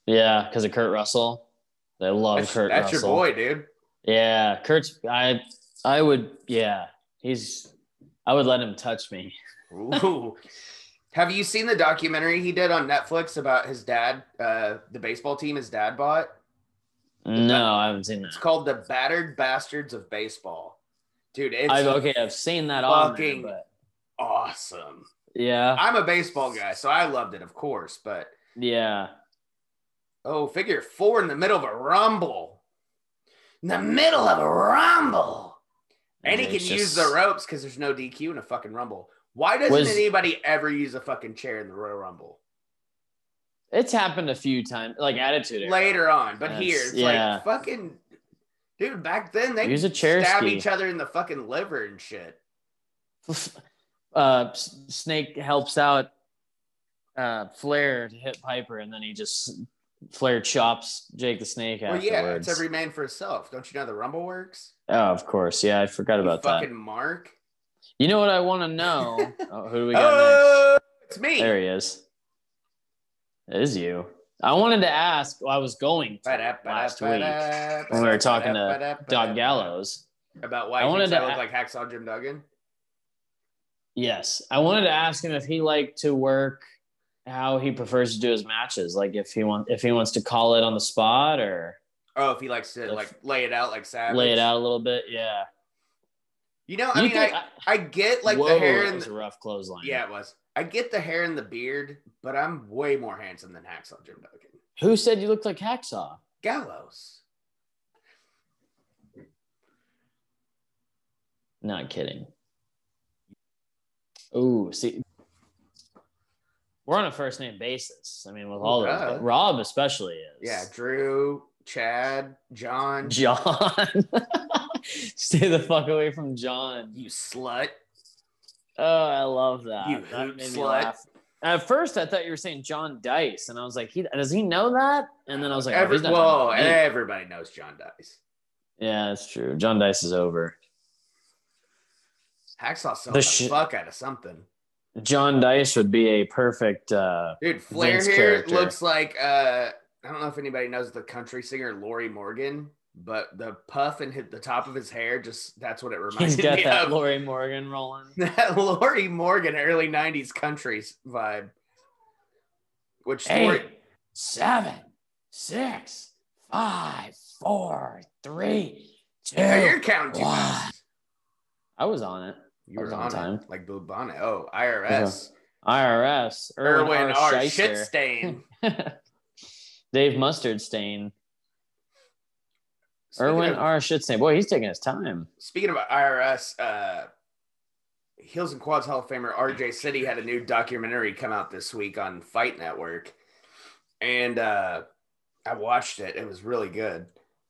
Yeah, because of Kurt Russell. They love Kurt That's Russell. your boy, dude. Yeah, I would. Yeah, I would let him touch me. Ooh. Have you seen the documentary he did on Netflix about his dad, the baseball team his dad bought? No, I haven't seen that. It's called The Battered Bastards of Baseball. Dude, it's I've seen that on there, fucking but awesome. yeah, I'm a baseball guy, so I loved it, of course. But yeah, figure 4 in the middle of a rumble. In the middle of a rumble. And he can use the ropes because there's no DQ in a fucking rumble. Why doesn't anybody ever use a fucking chair in the Royal Rumble? It's happened a few times, like Attitude Era. Later on, but here it's like fucking dude. Back then they use a chair stab each other in the fucking liver and shit. Snake helps out Flair to hit Piper, and then Flair chops Jake the Snake afterwards. Well, yeah, it's every man for himself. Don't you know the Rumble works? Oh, of course. Yeah, I forgot about that. Fucking Mark. You know what I want to know? Who do we got next? It's me. There he is. It is you. I wanted to ask. Well, I was going to last week when we were talking to Doc Gallows about why I look like Hacksaw Jim Duggan. Yes, I wanted to ask him if he liked to work, how he prefers to do his matches. Like if he wants to call it on the spot, or if he likes to lay it out like Savage. Lay it out a little bit, yeah. You know, I get like the hair and it was a rough clothesline. Yeah, it was. I get the hair and the beard, but I'm way more handsome than Hacksaw Jim Duggan. Who said you looked like Hacksaw? Gallows. Not kidding. Oh, see, we're on a first name basis. I mean, with all those, but Rob especially is. Yeah, Drew, Chad, John. Stay the fuck away from John. You slut. Oh, I love that. You that made slut. Me laugh. At first, I thought you were saying John Dice, and I was like, does he know that? And then I was like, everybody knows John Dice. Yeah, that's true. John Dice is over. Hacksaw selling the fuck out of something. John Dice would be a perfect dude. Flair Vince here character. Looks like I don't know if anybody knows the country singer Lori Morgan, but the puff and the top of his hair, that's what it reminds me of. He's got that Lori Morgan rolling. That Lori Morgan early 90s country vibe. Which 8, 7, 6, 5, 4, 3, 2. Hey, you're counting. I was on it. You were on time. Like Blue Bonnet. Oh, IRS. IRS. Erwin R. Shitstain. Dave Mustard Stain. Erwin R. Shitstain. Boy, he's taking his time. Speaking of IRS, Heels and Quads Hall of Famer RJ City had a new documentary come out this week on Fight Network. And I watched it. It was really good.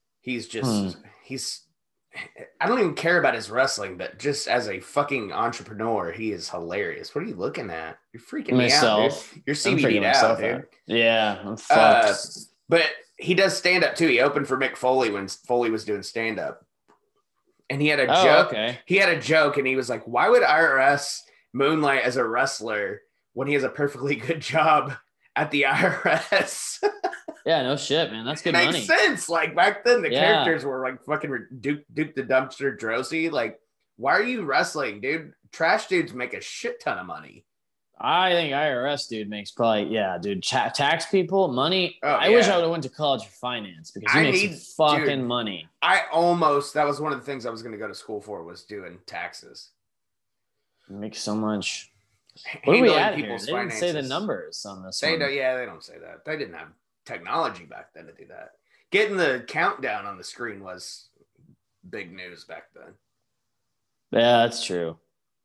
I don't even care about his wrestling, but just as a fucking entrepreneur, he is hilarious. What are you looking at? You're freaking me out, dude. You're CBD'd out, dude. Yeah, I'm fucked. But he does stand up too. He opened for Mick Foley when Foley was doing stand up, and he had a joke. Okay. He had a joke, and he was like, "Why would IRS moonlight as a wrestler when he has a perfectly good job at the IRS?" Yeah, no shit, man. That's good money. Makes sense. Like back then, the characters were like fucking Duke the Dumpster Droese. Like, why are you wrestling, dude? Trash dudes make a shit ton of money. I think IRS dude makes probably dude. Tax people money. I wish I would have went to college for finance because you make some fucking money. That was one of the things I was going to go to school for was doing taxes. You make so much. What are we at here? They didn't say the numbers on this one. They don't say that. They didn't have technology back then to do that. Getting the countdown on the screen was big news back then. Yeah, that's true.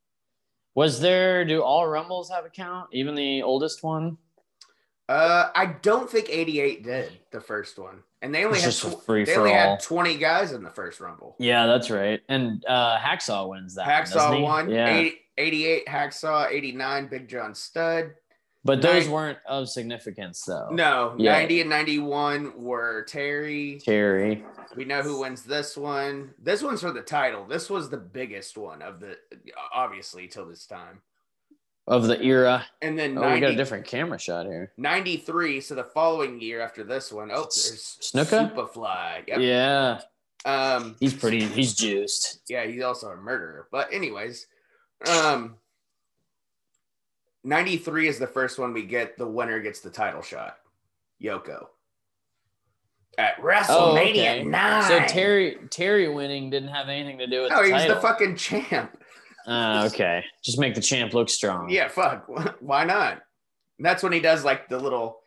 Do all Rumbles have a count? Even the oldest one? I don't think 88 did, the first one. And they only had 20 guys in the first Rumble. Yeah, that's right. And Hacksaw wins that. Hacksaw won. Yeah. 88 Hacksaw, 89 Big John Studd. But those weren't of significance, though. No, 90 and 91 were Terry. We know who wins this one. This one's for the title. This was the biggest one obviously, till this time. of the era. And then we got a different camera shot here. 93. So the following year after this one, there's Snuka? Superfly. Yep. Yeah. He's he's juiced. Yeah, he's also a murderer. But anyways, 93 is the first one we get. The winner gets the title shot. Yoko. At WrestleMania 9. So Terry winning didn't have anything to do with the title. No, he was the fucking champ. Okay. Just make the champ look strong. Yeah, fuck. Why not? And that's when he does like the little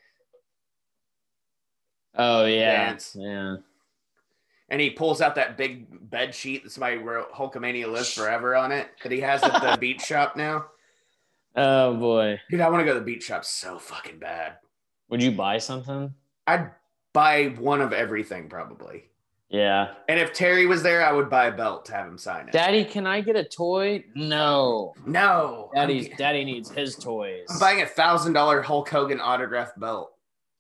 dance. Yeah. And he pulls out that big bed sheet that somebody wrote Hulkamania Lives Forever on it that he has at the beach shop now. Oh, boy. Dude, I want to go to the beach shop so fucking bad. Would you buy something? I'd buy one of everything probably. Yeah. And if Terry was there, I would buy a belt to have him sign it. Daddy, can I get a toy? No. Daddy needs his toys. I'm buying $1,000 Hulk Hogan autographed belt.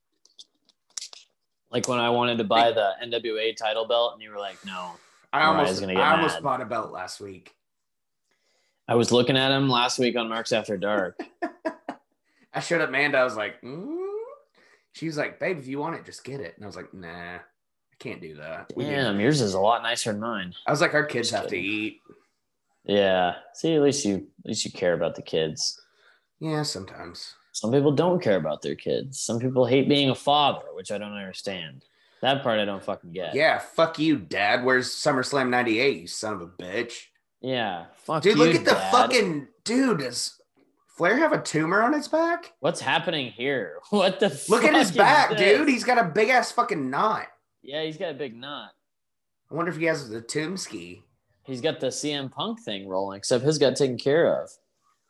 Like when I wanted to buy the NWA title belt, and you were like, "No." I almost bought a belt last week. I was looking at him last week on Marks After Dark. I showed Amanda. I was like, She was like, "Babe, if you want it, just get it." And I was like, "Nah, I can't do that." Damn, yours is a lot nicer than mine. I was like, "Our kids have to eat." Yeah. See, at least you care about the kids. Yeah, sometimes. Some people don't care about their kids. Some people hate being a father, which I don't understand. That part I don't fucking get. Yeah, fuck you, Dad. Where's SummerSlam 98, you son of a bitch? Yeah, fuck dude, you, look at the Dad. fucking... Dude, does Flair have a tumor on his back? What's happening here? What the fuck? Look at his back, dude. He's got a big-ass fucking knot. Yeah, he's got a big knot. I wonder if he has the tomb ski. He's got the CM Punk thing rolling, except his got taken care of.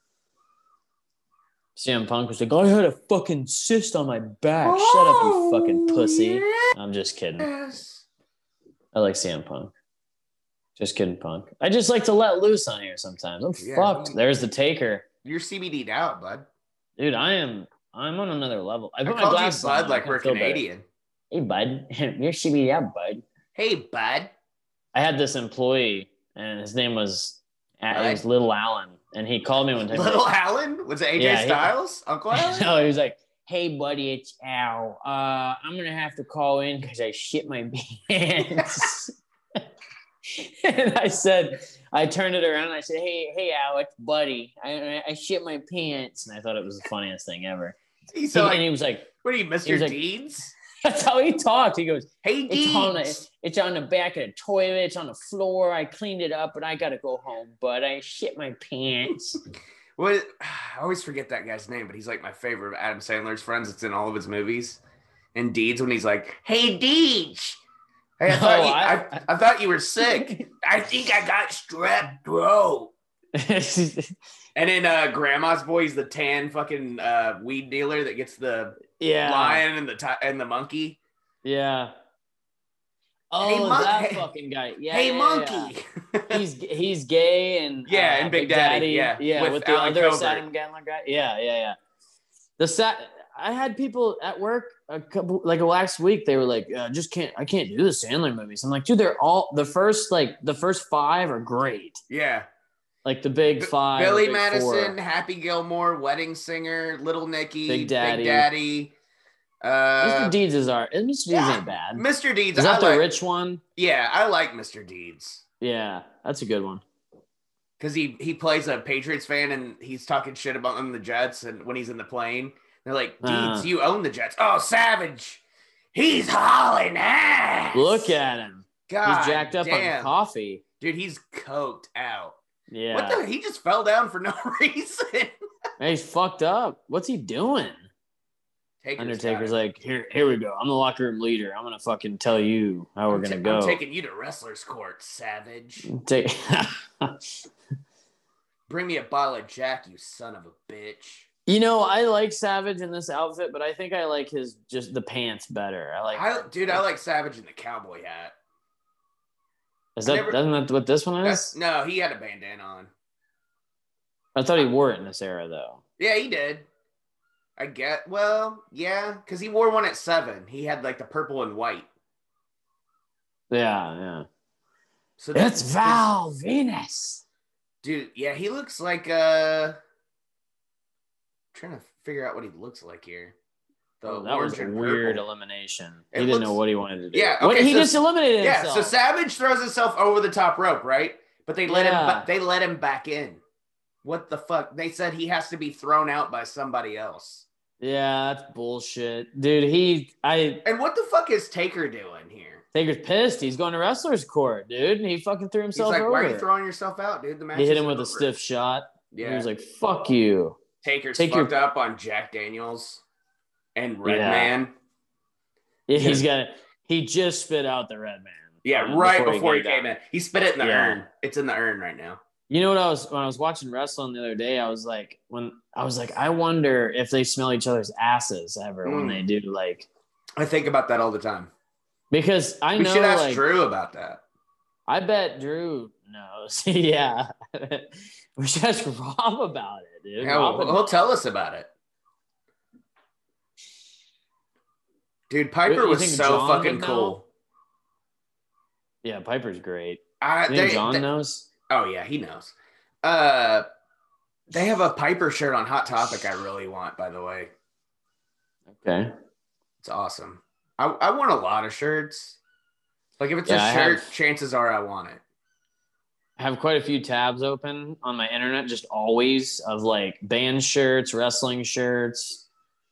CM Punk was like, I had a fucking cyst on my back. Shut up, you fucking pussy. Yes. I'm just kidding. I like CM Punk. Just kidding, Punk. I just like to let loose on here sometimes. I'm fucked. There's the Taker. You're CBD'd out, bud. Dude, I'm on another level. I put my called glasses you bud on. Like we're Canadian. Hey, bud. You're CBD'd out, bud. Hey, bud. I had this employee, and his name was Little Alan. And he called me one time. Little Alan? Was it AJ Styles? Uncle Alan? No, he was like, hey, buddy, it's Al. I'm going to have to call in because I shit my pants. And I turned it around. And I said, hey, Al, it's Buddy. I shit my pants. And I thought it was the funniest thing ever. And he was like, what are you, Mr. Deeds? That's how he talked. He goes, hey, Deeds. It's on the back of the toilet. It's on the floor. I cleaned it up, but I got to go home. But I shit my pants. Well, I always forget that guy's name, but he's like my favorite of Adam Sandler's friends. It's in all of his movies. And Deeds, when he's like, hey, Deeds. Hey, I thought you were sick. I think I got strep throat. And in Grandma's Boy, he's the tan fucking weed dealer that gets the lion and the monkey. Yeah. Oh, hey, fucking guy. Yeah. Hey, monkey. Yeah. He's gay and and Big Daddy. Yeah. With the other Adam Sandler guy. Yeah. I had people at work last week. They were like, I can't do the Sandler movies. I'm like, dude, they're all the first 5 are great. Yeah. Like the big 5. Billy big Madison, 4. Happy Gilmore, Wedding Singer, Little Nicky, Big Daddy. Mr. Deeds Mr. Deeds ain't bad. Mr. Deeds. Is that the rich one? Yeah, I like Mr. Deeds. Yeah, that's a good one. Because he plays a Patriots fan and he's talking shit about them, the Jets, and when he's in the plane, they're like, Deeds, you own the Jets. Oh, Savage. He's hauling ass. Look at him. God, he's jacked up on coffee. Dude, he's coked out. Yeah. He just fell down for no reason. Man, he's fucked up. What's he doing? Undertaker's like, here we go. I'm the locker room leader. I'm gonna fucking tell you how we're gonna go. I'm taking you to wrestler's court, Savage. Bring me a bottle of Jack, you son of a bitch. You know, I like Savage in this outfit, but I think I like just the pants better. I like Savage in the cowboy hat. Isn't that what this one is? No, he had a bandana on. I thought he wore it in this era, though. Yeah, he did. Because he wore one at 7. He had like the purple and white. Yeah. So it's Val Venus. Dude, yeah, he looks like trying to figure out what he looks like here. That was a weird elimination. He didn't know what he wanted to do. Yeah, okay. He just eliminated himself. Yeah, so Savage throws himself over the top rope, right? But they let him. They let him back in. What the fuck? They said he has to be thrown out by somebody else. Yeah, that's bullshit, dude. And what the fuck is Taker doing here? Taker's pissed. He's going to wrestler's court, dude. And he fucking threw himself over. Why are you throwing yourself out, dude? The match. He hit him with a stiff shot. Yeah. He was like, "Fuck you." Taker's fucked up on Jack Daniels and Redman. Yeah, he just spit out the Redman. Yeah, right before he came in. He spit it in the urn. It's in the urn right now. You know what when I was watching wrestling the other day, I was like, I wonder if they smell each other's asses ever when they do like. I think about that all the time. Because we should ask Drew about that. I bet Drew knows. Yeah. We should ask Rob about it, dude. Yeah, he'll tell us about it. Dude, Piper was so fucking cool. Yeah, Piper's great. John knows? Oh, yeah, he knows. They have a Piper shirt on Hot Topic I really want, by the way. Okay. It's awesome. I want a lot of shirts. Like, if it's a shirt, chances are I want it. I have quite a few tabs open on my internet, just always, of, like, band shirts, wrestling shirts.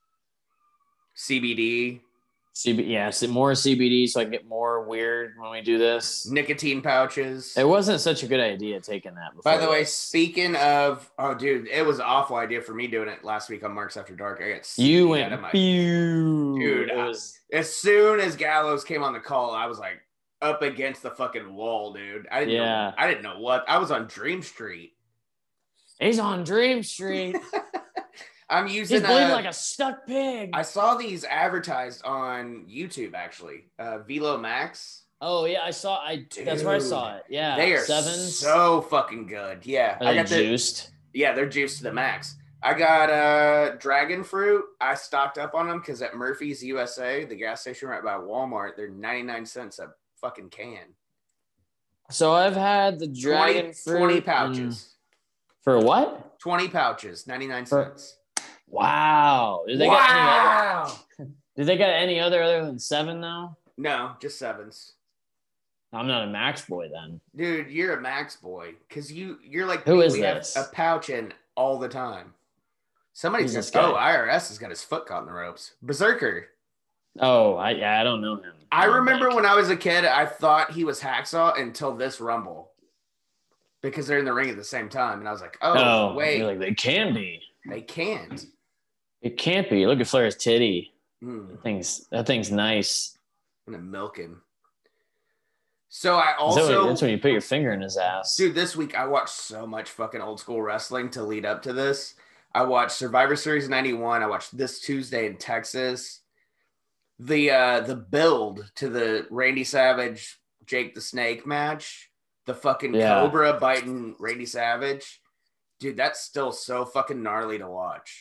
CBD. More CBD so I can get more weird when we do this. Nicotine pouches. It wasn't such a good idea taking that before. By the way, speaking of, dude, it was an awful idea for me doing it last week on Marks After Dark. I got you went dude. As soon as Gallows came on the call, I was like up against the fucking wall, dude. I didn't know what. I was on Dream Street. He's on Dream Street. He's bleeding like a stuck pig. I saw these advertised on YouTube, actually. Velo Max. Oh, yeah, that's where I saw it. Yeah. They are so fucking good. Yeah. Are they juiced? Yeah, they're juiced to the max. I got dragon fruit. I stocked up on them because at Murphy's USA, the gas station right by Walmart, they're 99 cents a fucking can. So I've had the dragon fruit. 20 pouches. For what? 20 pouches, 99 cents. Wow. Did they got any other than 7 though? No, just 7s. I'm not a Max boy then. Dude, you're a Max boy because you're like who is this? Have a pouch in all the time. Somebody says, IRS has got his foot caught in the ropes. Berserker. Oh, I don't know him. I remember when I was a kid, I thought he was Hacksaw until this Rumble because they're in the ring at the same time, and I was like, wait, you're like they can be. They can't. It can't be. Look at Flair's titty. That thing's nice. I'm gonna milk him. So I also that's when you put your finger in his ass. Dude, this week I watched so much fucking old school wrestling to lead up to this. I watched Survivor Series 91. I watched this Tuesday in Texas. The build to the Randy Savage, Jake the Snake match. The fucking Cobra biting Randy Savage. Dude, that's still so fucking gnarly to watch.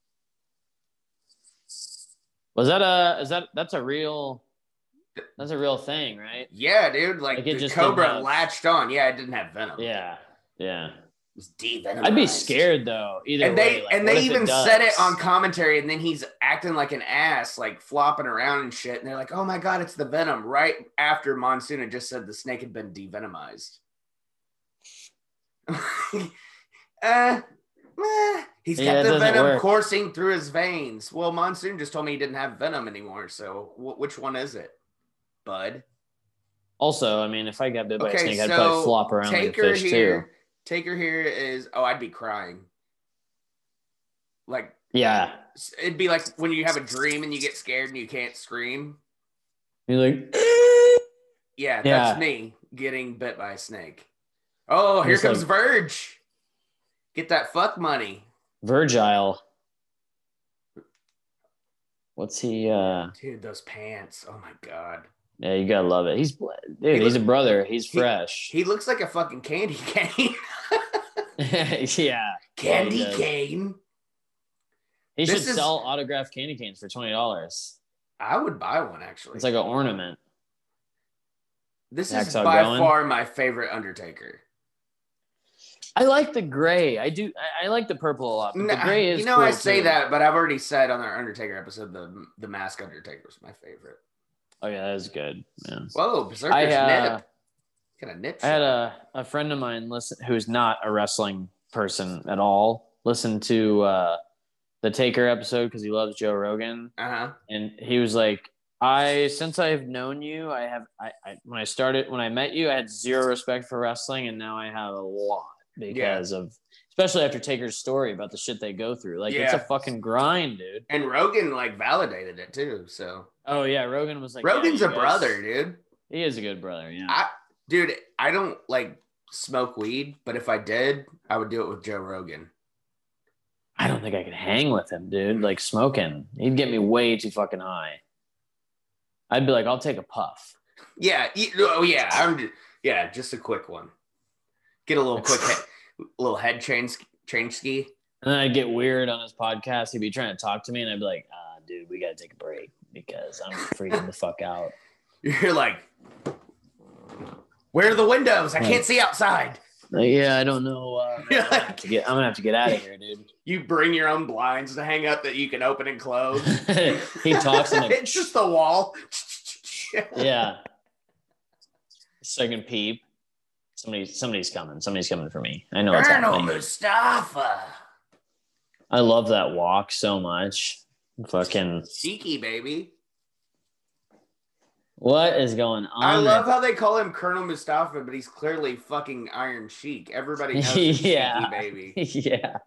That's a real thing, right? Yeah, dude. Like the Cobra latched on. Yeah, it didn't have venom. Yeah. Yeah. It was devenomized. I'd be scared though. Either way. They even said it on commentary, and then he's acting like an ass, like flopping around and shit. And they're like, "Oh my god, it's the venom!" Right after Monsoon had just said the snake had been devenomized. He's got the venom coursing through his veins. Well, Monsoon just told me he didn't have venom anymore. So which one is it, bud? Also, I mean, if I got bit by a snake, I'd probably flop around like a fish too. Taker here is, I'd be crying. Like, yeah. It'd be like when you have a dream and you get scared and you can't scream. You're like, yeah, that's me getting bit by a snake. Oh, here comes Verge. Get that fuck money. Virgile. What's he? Dude, those pants. Oh my god. Yeah, you gotta love it. He's a brother. He's fresh. He looks like a fucking candy cane. Yeah. Candy cane. He should sell autographed candy canes for $20. I would buy one, actually. It's like an ornament. This is by far my favorite Undertaker. I like the gray. I do. I like the purple a lot. But the gray is cool I say too. that, but I've already said on our Undertaker episode the Mask Undertaker is my favorite. Oh yeah, that is good. Yeah. Whoa, Berserker's nip. Kind of nip. I had a friend of mine who's not a wrestling person at all. Listen to the Taker episode because he loves Joe Rogan. And he was like, since I've known you, when I met you, I had zero respect for wrestling, and now I have a lot because of, especially after Taker's story about the shit they go through. Like, it's a fucking grind, dude. And Rogan like validated it too. So. Oh yeah, Rogan was like, Rogan's a brother, dude. He is a good brother. Yeah. Dude, I don't like smoke weed, but if I did, I would do it with Joe Rogan. I don't think I could hang with him, dude. Like smoking, he'd get me way too fucking high. I'd be like, I'll take a puff. Yeah. Just a quick one. Get a little little head change ski. And then I'd get weird on his podcast. He'd be trying to talk to me, and I'd be like, dude, we got to take a break because I'm freaking the fuck out. You're like, where are the windows? I can't see outside. Yeah, I don't know. I'm gonna have to get out of here, dude. You bring your own blinds to hang up that you can open and close. He talks and it's just the wall. Yeah. Second peep. Somebody's coming. Somebody's coming for me. I know what's happening. Colonel Mustafa. I love that walk so much. Fucking cheeky, baby. What is going on? I love how they call him Colonel Mustafa, but he's clearly fucking Iron Sheik. Everybody knows he's cheeky, baby. Yeah.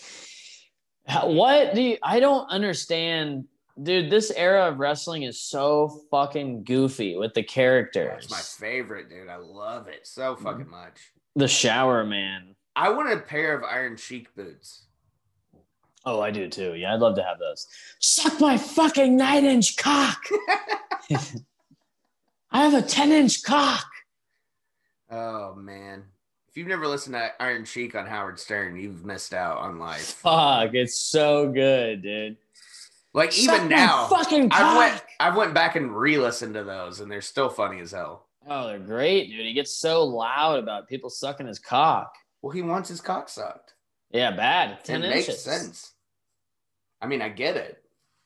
I don't understand, dude. This era of wrestling is so fucking goofy with the characters. That's my favorite, dude. I love it so fucking much. The Shower Man. I want a pair of Iron Sheik boots. Oh, I do too. Yeah, I'd love to have those. Suck my fucking 9-inch cock. I have a 10-inch cock. Oh, man. If you've never listened to Iron Sheik on Howard Stern, you've missed out on life. Fuck, it's so good, dude. Like, Suck even now, fucking cock. I went back and re-listened to those, and they're still funny as hell. Oh, they're great, dude. He gets so loud about people sucking his cock. Well, he wants his cock sucked. Yeah, bad. 10 inches. Makes sense. I mean, I get it.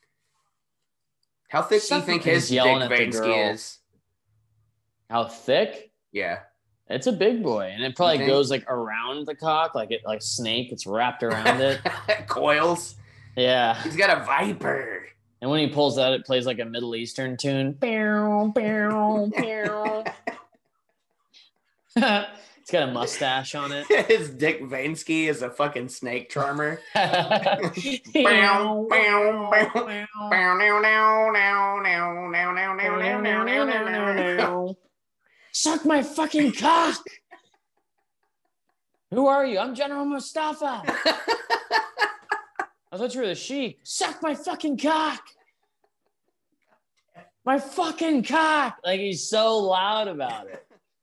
How thick do you think his Dick Vansky is? How thick? Yeah. It's a big boy. And it probably goes like around the cock, like snake. It's wrapped around it. Coils. Yeah. He's got a viper. And when he pulls out, it plays like a Middle Eastern tune. Bow, bow, bow. It's got a mustache on it. His Dick Vansky is a fucking snake charmer. Suck my fucking cock. Who are you? I'm General Mustafa. I thought you were the Sheik. Suck my fucking cock. My fucking cock. Like, he's so loud about it.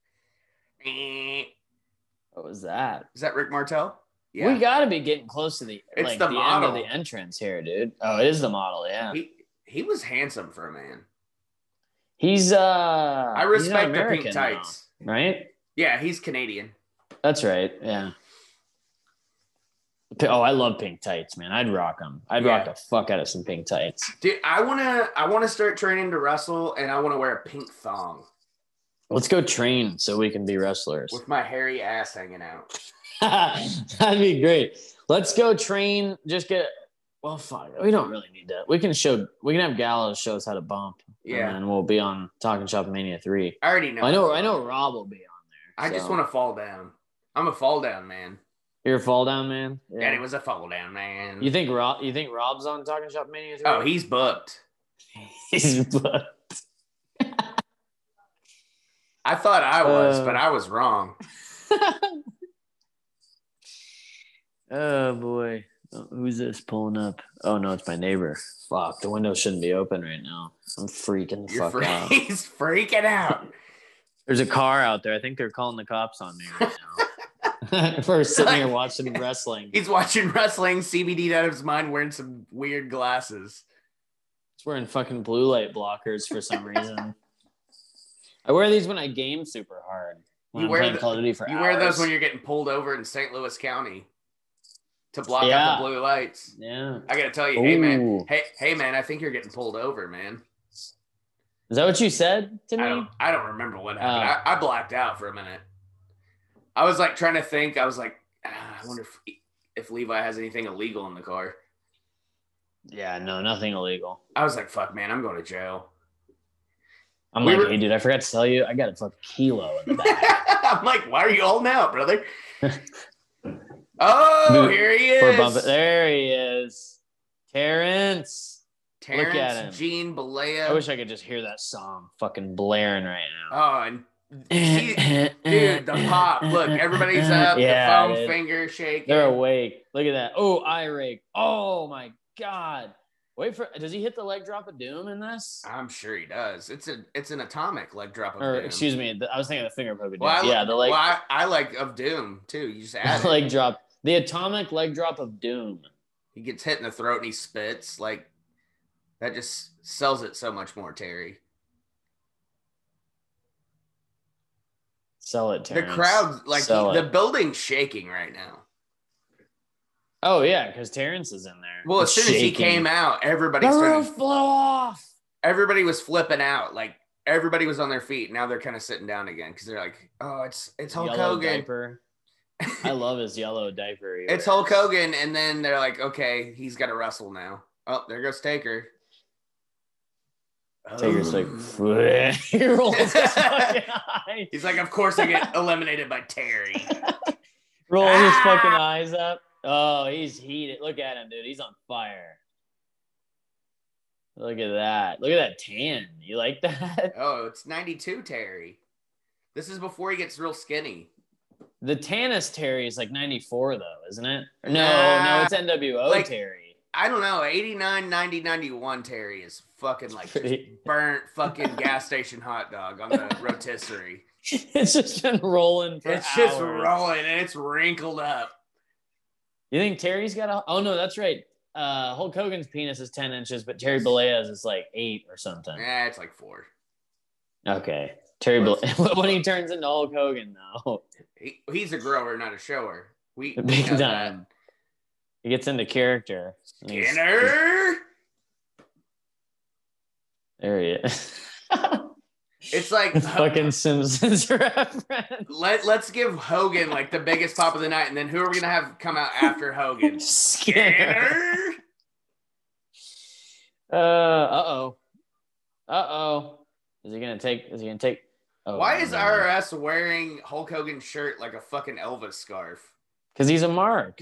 What was that? Is that Rick Martel? Yeah. We got to be getting close to the end of the entrance here, dude. Oh, it is the model, yeah. He was handsome for a man. He's I respect the pink tights. Now, right? Yeah, he's Canadian. That's right. Yeah. Oh, I love pink tights, man. I'd rock them. I'd rock the fuck out of some pink tights. Dude, I wanna start training to wrestle, and I want to wear a pink thong. Let's go train so we can be wrestlers. With my hairy ass hanging out. That'd be great. Let's go train. Just get. Well, fuck. We don't really need that. We can have Gallows show us how to bump. Yeah. And we'll be on Talking Shop Mania 3. I already know. I know Rob will be on there. I just want to fall down. I'm a fall down man. You're a fall down man? Yeah. Daddy was a fall down man. You think Rob's on Talking Shop Mania 3? Oh, he's booked. He's booked. I thought I was, but I was wrong. Oh, boy. Who's this pulling up? Oh, no, it's my neighbor. Fuck, the window shouldn't be open right now. I'm freaking the fuck out. He's freaking out. There's a car out there. I think they're calling the cops on me right now. For sitting here watching wrestling. He's watching wrestling, CBD out of his mind, wearing some weird glasses. He's wearing fucking blue light blockers for some reason. I wear these when I game super hard. when I'm playing Call of Duty for you hours. wear those when you're getting pulled over in St. Louis County to block out the blue lights. Yeah. I gotta tell you, hey man, I think you're getting pulled over, man. Is that what you said to me? I don't remember what happened. I blacked out for a minute. I was like trying to think. I was like, I wonder if Levi has anything illegal in the car. Yeah, no, nothing illegal. I was like, fuck, man, I'm going to jail. Hey, dude, I forgot to tell you, I got a fucking kilo in the back. I'm like, why are you holding out, brother? Oh, here he is. There he is. Terrence. Look at him. Gene Balea. I wish I could just hear that song fucking blaring right now. Oh, and dude, the pop. Look, everybody's up. Yeah, the foam finger shaking. They're awake. Look at that. Oh, eye rake. Oh, my God. Does he hit the leg drop of doom in this? I'm sure he does. It's an atomic leg drop of doom. Excuse me, I was thinking of the finger poke of doom. The leg. Well, I like of doom too. You just add leg drop. The atomic leg drop of doom. He gets hit in the throat and he spits. Like that just sells it so much more, Terry. Sell it, Terrence. The crowd, the building's shaking right now. Oh, yeah, because Terrence is in there. Well, as soon as he came out, everybody roof blew off. Everybody was flipping out. Like, everybody was on their feet. Now they're kind of sitting down again because they're like, oh, it's Hulk Hogan. Diaper. I love his yellow diaper. It's Hulk Hogan. And then they're like, okay, he's got to wrestle now. Oh, there goes Taker. Taker's like, he rolls his fucking eyes. He's like, of course I get eliminated by Terry. Rolls his fucking eyes up. Oh, he's heated. Look at him, dude. He's on fire. Look at that. Look at that tan. You like that? Oh, it's 92 Terry. This is before he gets real skinny. The tannest Terry is like 94, though, isn't it? No, it's NWO Terry. I don't know. 89, 90, 91 Terry is fucking like just burnt fucking gas station hot dog on the rotisserie. It's just been rolling for hours. It's just rolling and it's wrinkled up. You think Terry's got a... Oh, no, that's right. Hulk Hogan's penis is 10 inches, but Terry Bollea's is like 8 or something. Yeah, it's like 4. Okay. Terry Bollea... When he turns into Hulk Hogan, though. He's a grower, not a shower. We Big time. That. He gets into character. Skinner! There he is. It's like fucking Simpsons reference. Let's give Hogan like the biggest pop of the night, and then who are we gonna have come out after Hogan? Skinner. Uh-oh. Is he gonna take? Oh, why is IRS wearing Hulk Hogan's shirt like a fucking Elvis scarf? Because he's a mark.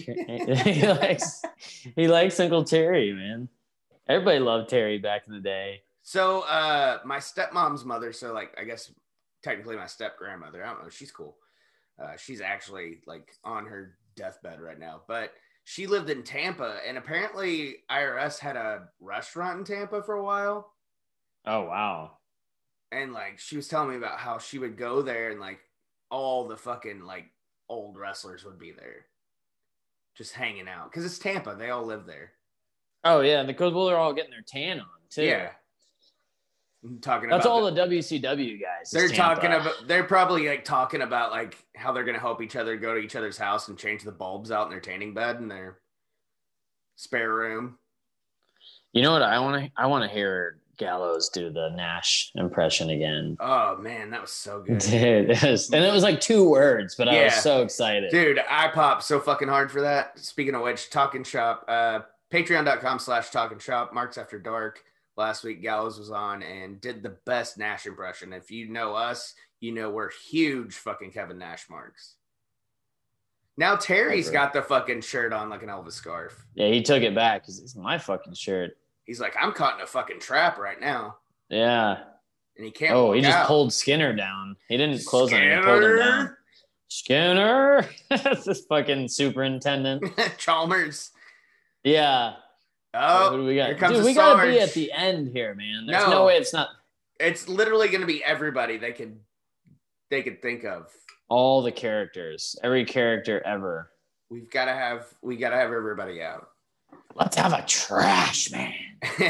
he likes Uncle Terry, man. Everybody loved Terry back in the day. So my stepmom's mother, so like I guess technically my step grandmother, I don't know, she's cool. She's actually like on her deathbed right now, but she lived in Tampa, and apparently IRS had a restaurant in Tampa for a while. Oh wow. And like she was telling me about how she would go there and like all the fucking like old wrestlers would be there just hanging out because it's Tampa, they all live there. Oh yeah, because they're all getting their tan on too. Yeah. That's all the WCW guys. They're probably like talking about like how they're gonna help each other go to each other's house and change the bulbs out in their tanning bed in their spare room. You know what I want to hear Gallows do the Nash impression again. Oh man, that was so good. Dude, and it was like 2 words, but I was so excited. Dude, I popped so fucking hard for that. Speaking of which, Talkin' Shop, patreon.com/Talkin' Shop, Marks After Dark. Last week, Gallows was on and did the best Nash impression. If you know us, you know we're huge fucking Kevin Nash marks. Now Terry's got the fucking shirt on like an Elvis scarf. Yeah, he took it back because it's my fucking shirt. He's like, I'm caught in a fucking trap right now. Yeah. And he can't he just pulled Skinner down. He didn't close on him. He pulled him down. Skinner! That's this fucking superintendent. Chalmers. Yeah. Oh, who do we got? Here comes Dude, we gotta be at the end here, man. There's no way it's not. It's literally gonna be everybody they could think of. All the characters, every character ever. We gotta have everybody out. Let's have a trash man.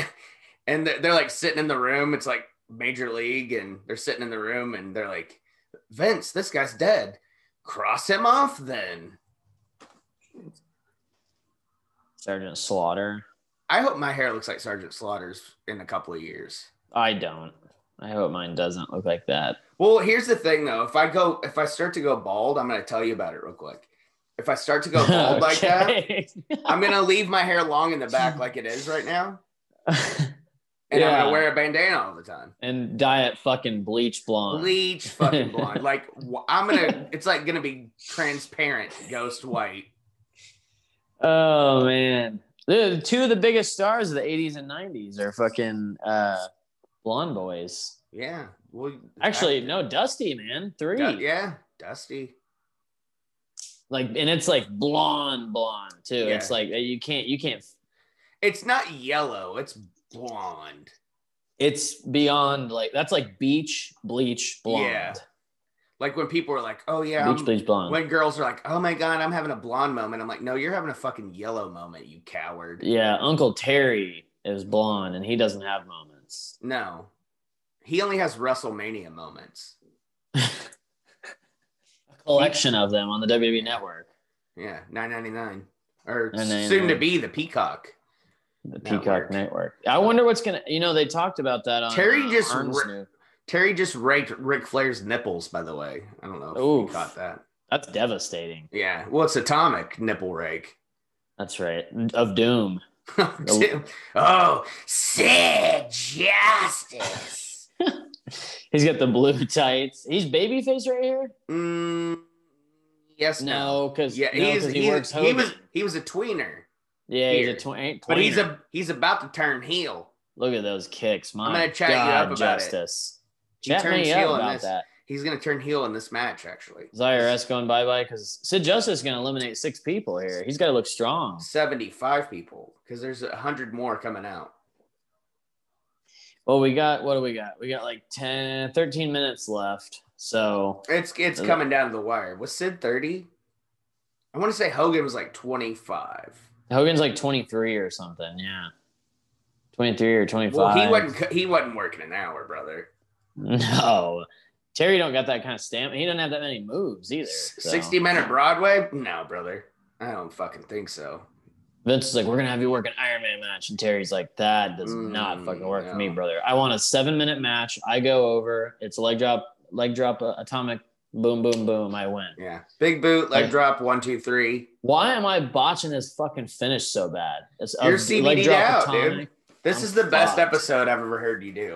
And they're like sitting in the room. It's like Major League, and they're sitting in the room, and they're like, Vince, this guy's dead. Cross him off then. Sergeant Slaughter. I hope my hair looks like Sergeant Slaughter's in a couple of years. I don't. I hope mine doesn't look like that. Well, here's the thing though. If I start to go bald, I'm going to tell you about it real quick. If I start to go bald like that, I'm going to leave my hair long in the back like it is right now. And I'm going to wear a bandana all the time. And dye it fucking bleach blonde. Bleach fucking blonde. Like it's like going to be transparent ghost white. Oh man. Two of the biggest stars of the 80s and 90s are fucking blonde boys. Yeah. Well, actually, no, Dusty, man. 3. Yeah, Dusty. Like, and it's like blonde too. Yeah. It's like you can't. It's not yellow. It's blonde. It's beyond like that's like beach bleach blonde. Yeah. Like when people are like, "Oh yeah, bleach blonde." When girls are like, "Oh my god, I'm having a blonde moment," I'm like, "No, you're having a fucking yellow moment, you coward." Yeah, Uncle Terry is blonde, and he doesn't have moments. No, he only has WrestleMania moments. Collection of them on the WWE Network. Yeah, $9.99 or soon to be the Peacock. The Peacock Network. I wonder what's gonna. They talked about that on Terry just raked Ric Flair's nipples. By the way, I don't know if you caught that. That's devastating. Yeah, well, it's atomic nipple rake. That's right. Of Doom. Oh, Sid Justice. He's got the blue tights. He's babyface right here. Yes. No, because he was a tweener. Yeah, he's a tweener. But he's about to turn heel. Look at those kicks. I'm gonna chat you up about Justice. It. Chat me up about that. He's gonna turn heel in this match. Actually, is IRS going bye because Sid Justice is gonna eliminate 6 people here. He's got to look strong. 75 people because there's 100 more coming out. Well, what do we got? We got like 13 minutes left. So it's coming down to the wire. Was Sid 30? I want to say Hogan was like 25. Hogan's like 23 or something. Yeah. 23 or 25. Well, he wasn't working an hour, brother. No. Terry don't got that kind of stamina. He doesn't have that many moves either. 60-minute Broadway? No, brother. I don't fucking think so. Vince is like, we're going to have you work an Iron Man match. And Terry's like, that does not fucking work for me, brother. I want a 7-minute match. I go over. It's a leg drop, atomic, boom, boom, boom. I win. Yeah. Big boot, leg drop, 1, 2, 3. Why am I botching this fucking finish so bad? You're CBD'd out, dude. This is the best episode I've ever heard you do.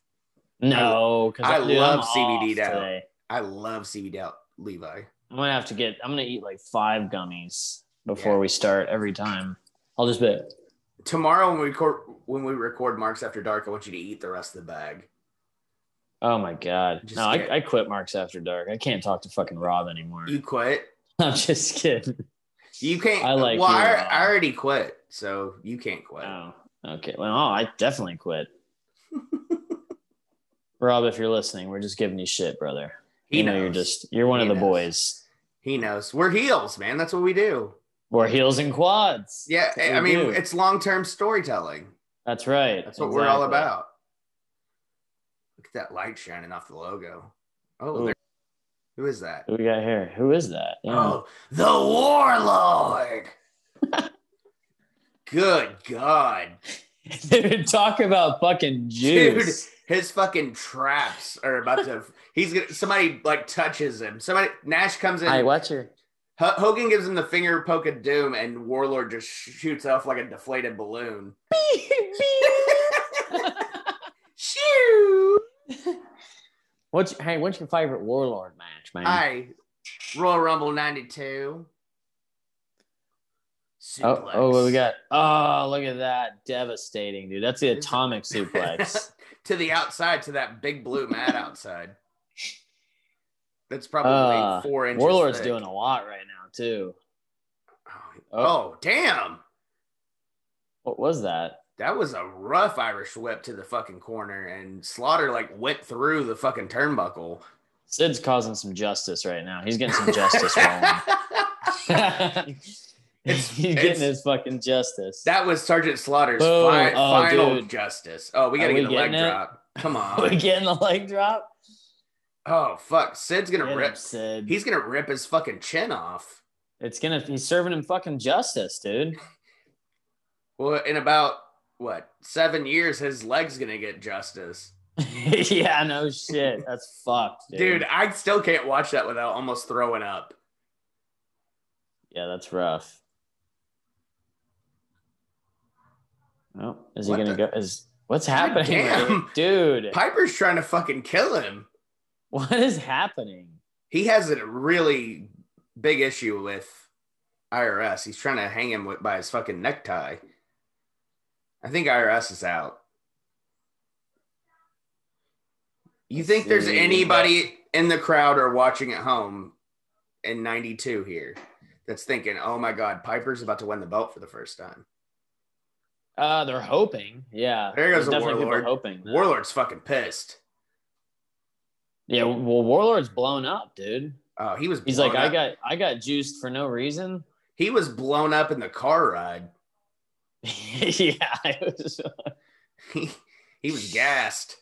No, because I love CBD'd out. Today. I love CBD'd out, Levi. I'm going to eat like 5 gummies before we start every time. I'll just bet. Tomorrow when we record Marks After Dark, I want you to eat the rest of the bag. Oh my God. I quit Marks After Dark. I can't talk to fucking Rob anymore. You quit? I'm just kidding. You can't. I already quit, so you can't quit. Oh, okay. Well, I definitely quit. Rob, if you're listening, we're just giving you shit, brother. You're one of the boys. He knows. We're heels, man. That's what we do. We're heels and quads. Yeah, it's long-term storytelling. That's right. That's what we're all about. Look at that light shining off the logo. Oh, who is that? Who we got here? Who is that? Yeah. Oh, the Warlord. Good God. Dude, talk about fucking juice. Dude, his fucking traps are about to. Somebody like touches him. Nash comes in. Hey, watch her. Hogan gives him the finger poke of doom, and Warlord just shoots off like a deflated balloon. Shoo! What's your favorite Warlord match, man? Royal Rumble '92. Suplex. Oh, what we got? Oh, look at that. Devastating, dude. That's the atomic suplex. To the outside, to that big blue mat outside. That's probably 4 inches Warlord's thick. doing a lot right now, too. Oh, damn. What was that? That was a rough Irish whip to the fucking corner, and Slaughter, went through the fucking turnbuckle. Sid's causing some justice right now. He's getting some justice rolling. He's getting his fucking justice. That was Sergeant Slaughter's final justice. Oh, we got to get the leg drop. Come on. Are we getting the leg drop? Oh fuck, Sid's gonna Get him, rip. Sid. He's gonna rip his fucking chin off. He's serving him fucking justice, dude. Well, in about what 7 years, his leg's gonna get justice. Yeah, no shit. That's fucked, dude. I still can't watch that without almost throwing up. Yeah, that's rough. Oh, is he gonna go? What's happening, damn. dude? Piper's trying to fucking kill him. What is happening? He has a really big issue with IRS. He's trying to hang him by his fucking necktie. I think IRS is out. You think there's anybody in the crowd or watching at home in 92 here that's thinking, oh my God, Piper's about to win the belt for the first time? They're hoping. Yeah. There goes the Warlord. Hoping Warlord's fucking pissed. Yeah, well, Warlord's blown up, dude. Oh, he's like, I got juiced for no reason. He was blown up in the car ride. Yeah, he was gassed.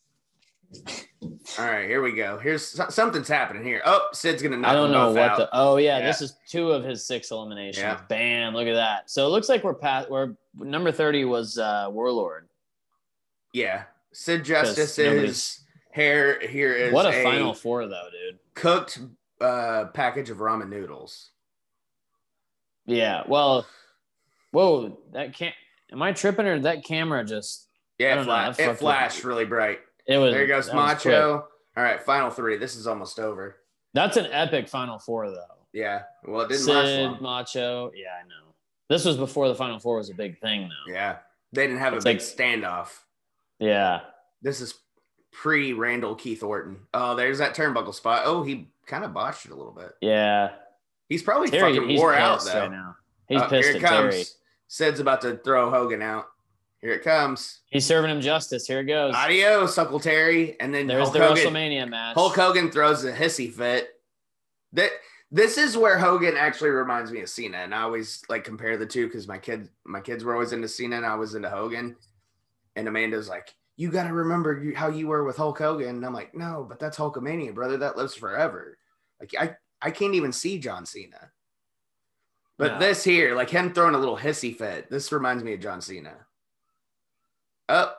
All right, here we go. Here's something's happening here. Oh, Sid's gonna knock them both out. Oh yeah, this is 2 of his 6 eliminations. Yeah. Bam! Look at that. So it looks like we're number 30 was Warlord. Yeah, Sid Justice's hair here is what a final 4 though, dude. Cooked package of ramen noodles. Yeah. Well, whoa, that can't. Am I tripping or did that camera just? Yeah, it flashed really bright. There goes Macho. All right, final 3. This is almost over. That's an epic final 4, though. Yeah. Well, it didn't last long. Macho. Yeah, I know. This was before the final 4 was a big thing, though. Yeah. They didn't have a big standoff. Yeah. This is pre-Randall Keith Orton. Oh, there's that turnbuckle spot. Oh, he kind of botched it a little bit. Yeah. He's probably fucking wore out, though. Right now. He's pissed here it at comes. Terry. Sid's about to throw Hogan out. Here it comes. He's serving him justice. Here it goes. Adios, Uncle Terry. And then there's Hulk the WrestleMania match. Hulk Hogan throws a hissy fit. This is where Hogan actually reminds me of Cena. And I always like compare the two because my kids were always into Cena and I was into Hogan. And Amanda's like, you got to remember how you were with Hulk Hogan. And I'm like, no, but that's Hulkamania, brother. That lives forever. Like I can't even see John Cena. But this here, like him throwing a little hissy fit, this reminds me of John Cena. Oh.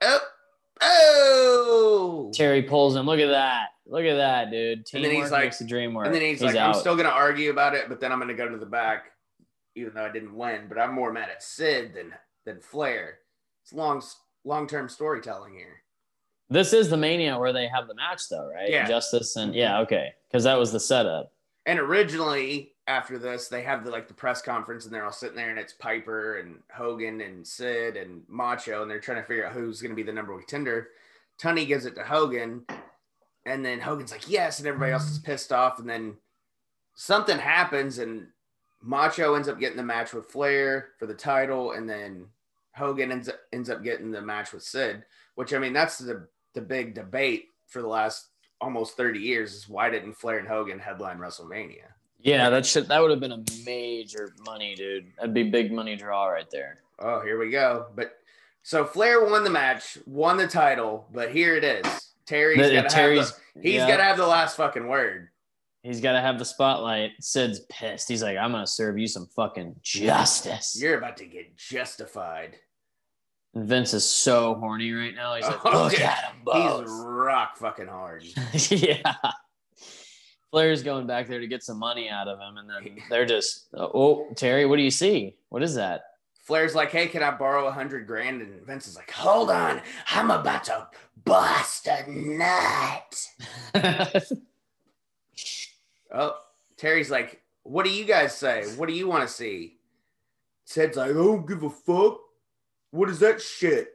Terry pulls him. Look at that, dude. Teamwork makes the dream work. And then he's like, out. I'm still going to argue about it, but then I'm going to go to the back, even though I didn't win. But I'm more mad at Sid than Flair. It's long-term storytelling here. This is the Mania where they have the match, though, right? Yeah. Justice and okay, because that was the setup. And originally, after this, they have the press conference, and they're all sitting there, and it's Piper and Hogan and Sid and Macho, and they're trying to figure out who's going to be the number 1 contender. Tunney gives it to Hogan, and then Hogan's like, yes, and everybody else is pissed off, and then something happens, and Macho ends up getting the match with Flair for the title, and then Hogan ends up getting the match with Sid, which, I mean, that's the big debate for the last almost 30 years is why didn't Flair and Hogan headline WrestleMania? Yeah, that would have been a major money, dude. That'd be big money draw right there. Oh, here we go. But so Flair won the match, won the title, but here it is. Terry's got to have the last fucking word. He's got to have the spotlight. Sid's pissed. He's like, I'm going to serve you some fucking justice. You're about to get justified. And Vince is so horny right now. He's like, look at him both. He's rock fucking hard. Yeah. Flair's going back there to get some money out of him, and then they're just, oh, Terry, what do you see? What is that? Flair's like, hey, can I borrow $100,000? And Vince is like, hold on, I'm about to bust a nut. Oh, Terry's like, what do you guys say? What do you want to see? Sid's like, I don't give a fuck. What is that shit?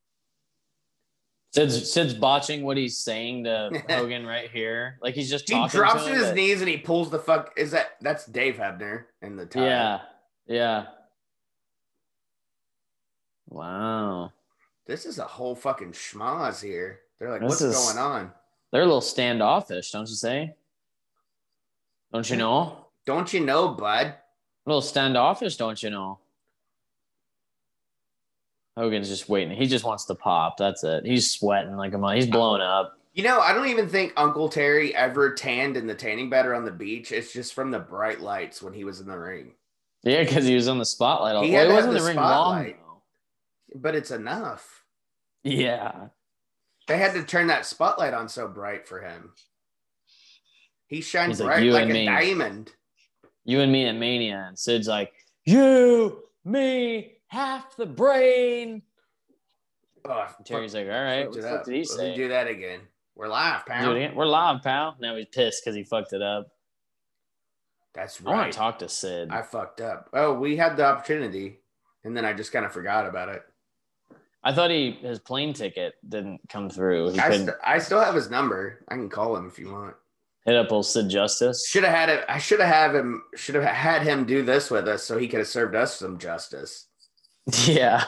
Sid's botching what he's saying to Hogan right here. Like he's just talking. He drops to his knees and he pulls the fuck. That's Dave Hebner in the tie. Yeah. Wow. This is a whole fucking schmoz here. They're like, what's going on? They're a little standoffish, don't you say? Don't you know? Don't you know, bud? A little standoffish, don't you know? Hogan's just waiting. He just wants to pop. That's it. He's sweating like a mother. He's blowing up. You know, I don't even think Uncle Terry ever tanned in the tanning bed or on the beach. It's just from the bright lights when he was in the ring. Yeah, because he was on the spotlight. He Well, had he to have wasn't in the the ring long, spotlight, though. but it's enough. Yeah. They had to turn that spotlight on so bright for him. He shined He's like, bright "You like and a me." diamond. You and me at Mania. And Sid's like, you, me, half the brain. Oh, And Terry's like, all right, what the fuck did he say? Let me do that again. We're live, pal. Do it again. We're live, pal. Now he's pissed because he fucked it up. That's I want right. to talk to Sid. I fucked up. Oh, we had the opportunity, and then I just kind of forgot about it. I thought his plane ticket didn't come through. I still have his number. I can call him if you want. Hit up old Sid Justice. Should have had it. I should have had him do this with us so he could have served us some justice. Yeah.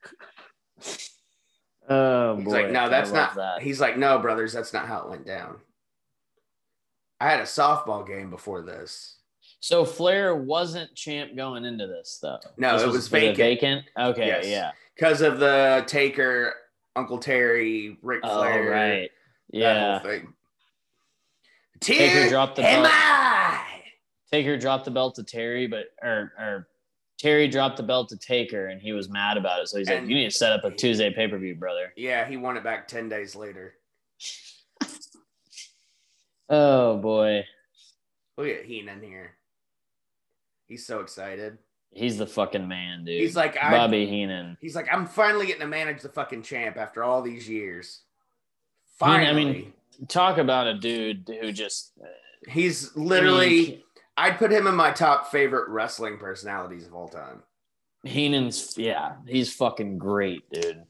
Oh, He's boy. like, no, that's not. That. He's like, no, brothers, that's not how it went down. I had a softball game before this. So Flair wasn't champ going into this, though. No, this it was vacant. Okay, yes. Yeah. Because of the Taker, Uncle Terry, Ric Flair. Oh, right. Yeah. That whole thing. Taker dropped the belt. I? Taker dropped the belt to Terry, or Terry dropped the belt to Taker, and he was mad about it. So he's like, "You need to set up a Tuesday pay-per-view, brother." Yeah, he won it back 10 days later. Oh boy! Look at Heenan here. He's so excited. He's the fucking man, dude. He's like Bobby Heenan. He's like, I'm finally getting to manage the fucking champ after all these years. Finally. I mean, talk about a dude who just. He's literally. I'd put him in my top favorite wrestling personalities of all time. Heenan's, he's fucking great, dude.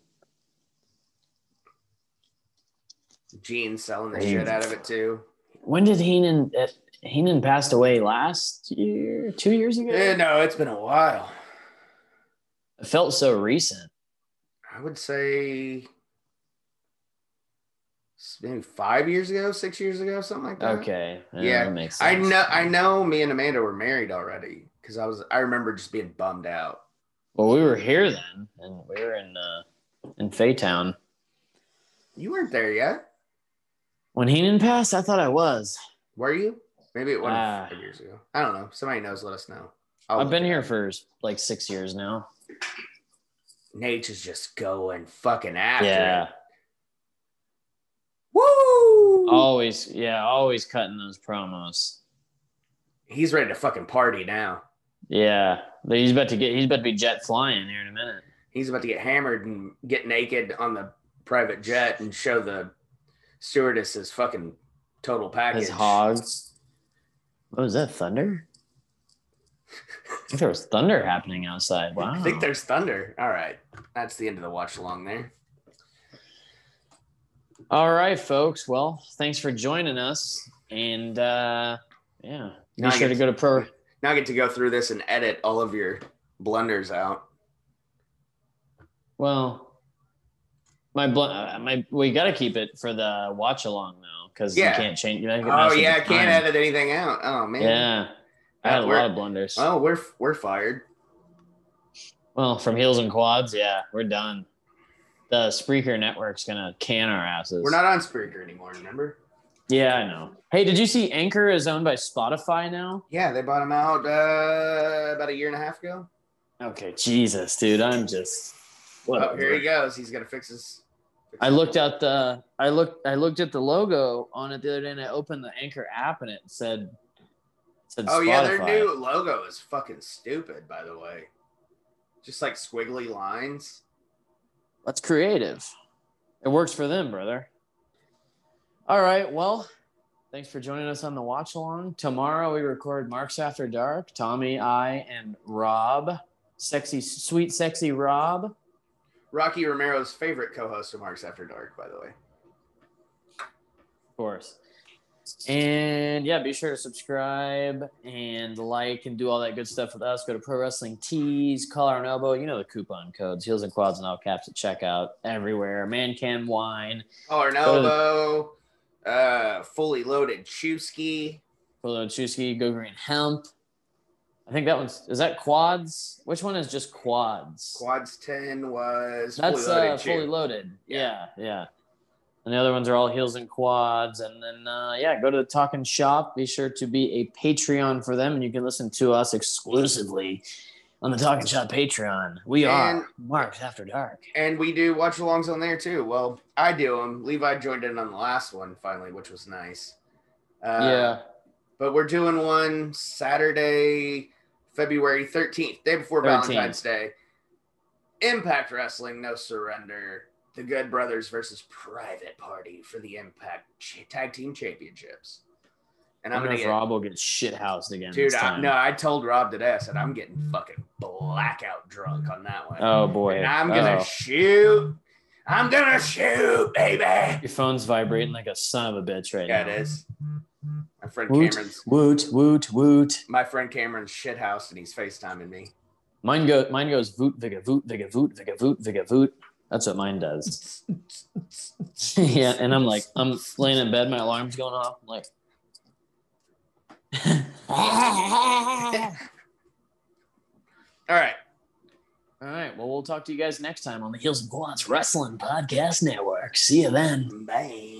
Gene's selling the shit out of it too. When did Heenan passed away last year? 2 years ago? Yeah, no, it's been a while. It felt so recent. I would say maybe 5 years ago, 6 years ago, something like that. Okay. Yeah, that makes sense. I know me and Amanda were married already because I remember just being bummed out. Well, we were here then, and we were in Faytown. You weren't there yet. When Heenan passed, I thought I was. Were you? Maybe it wasn't 5 years ago. I don't know. Somebody knows, let us know. I've been here for like 6 years now. Nate is just going fucking after it. Woo! Always cutting those promos. He's ready to fucking party now. Yeah. He's about to be jet flying here in a minute. He's about to get hammered and get naked on the private jet and show the stewardess his fucking total package. His hogs. What was that, thunder? I think there was thunder happening outside. Wow. I think there's thunder. All right. That's the end of the watch along there. All right, folks. Well, thanks for joining us. And be sure to go to Pro. Now I get to go through this and edit all of your blunders out. Well, we got to keep it for the watch along though, because you can't change. I can't edit anything out. Oh man. Yeah, I had a lot of blunders. Oh, we're fired. Well, from Heels and Quads, we're done. The Spreaker Network's gonna can our asses. We're not on Spreaker anymore, remember? Yeah, I know. Hey, did you see Anchor is owned by Spotify now? Yeah, they bought him out about a year and a half ago. Okay, Jesus, dude, I'm just. Oh, here he goes. He's gonna fix his. I looked at the logo on it the other day, and I opened the Anchor app, and it said oh Spotify. Yeah, their new logo is fucking stupid, by the way. Just like squiggly lines. That's creative. It works for them, brother. All right, well, thanks for joining us on the watch along. Tomorrow we record Marks After Dark. Tommy, I, and Rob, sweet, sexy Rob. Rocky Romero's favorite co-host of Marks After Dark, by the way. Of course. And be sure to subscribe and like and do all that good stuff with us. Go to Pro Wrestling Tees, Collar and Elbow. You know the coupon codes, Heels and Quads and all caps at checkout everywhere. Man Can Wine. Collar and Elbow. Fully Loaded Chewski. Fully Loaded Chewski. Go Green Hemp. I think is that Quads? Which one is just Quads? Quads 10 was that's Fully Loaded. Fully Loaded. Yeah. And the other ones are all Heels and Quads. And then, go to the Talking Shop. Be sure to be a Patreon for them, and you can listen to us exclusively on the Talking Shop Patreon. We are Marks After Dark. And we do watch-alongs on there, too. Well, I do them. Levi joined in on the last one, finally, which was nice. But we're doing one Saturday, February 13th, day before Valentine's Day. Impact Wrestling, No Surrender. The Good Brothers versus Private Party for the Impact Tag Team Championships. And I'm going to Rob will get shithoused again. Dude, I told Rob today, I said, I'm getting fucking blackout drunk on that one. Oh, boy. And I'm going to shoot. I'm going to shoot, baby. Your phone's vibrating like a son of a bitch right now. Yeah, it is. My friend Cameron's. Woot. My friend Cameron's shithouse, and he's FaceTiming me. Mine goes voot, viga, voot, viga, voot, viga, voot, viga, voot. That's what mine does. Yeah, and I'm laying in bed, my alarm's going off. I'm like, All right. Well, we'll talk to you guys next time on the Heels and Quads Wrestling Podcast Network. See you then. Bye.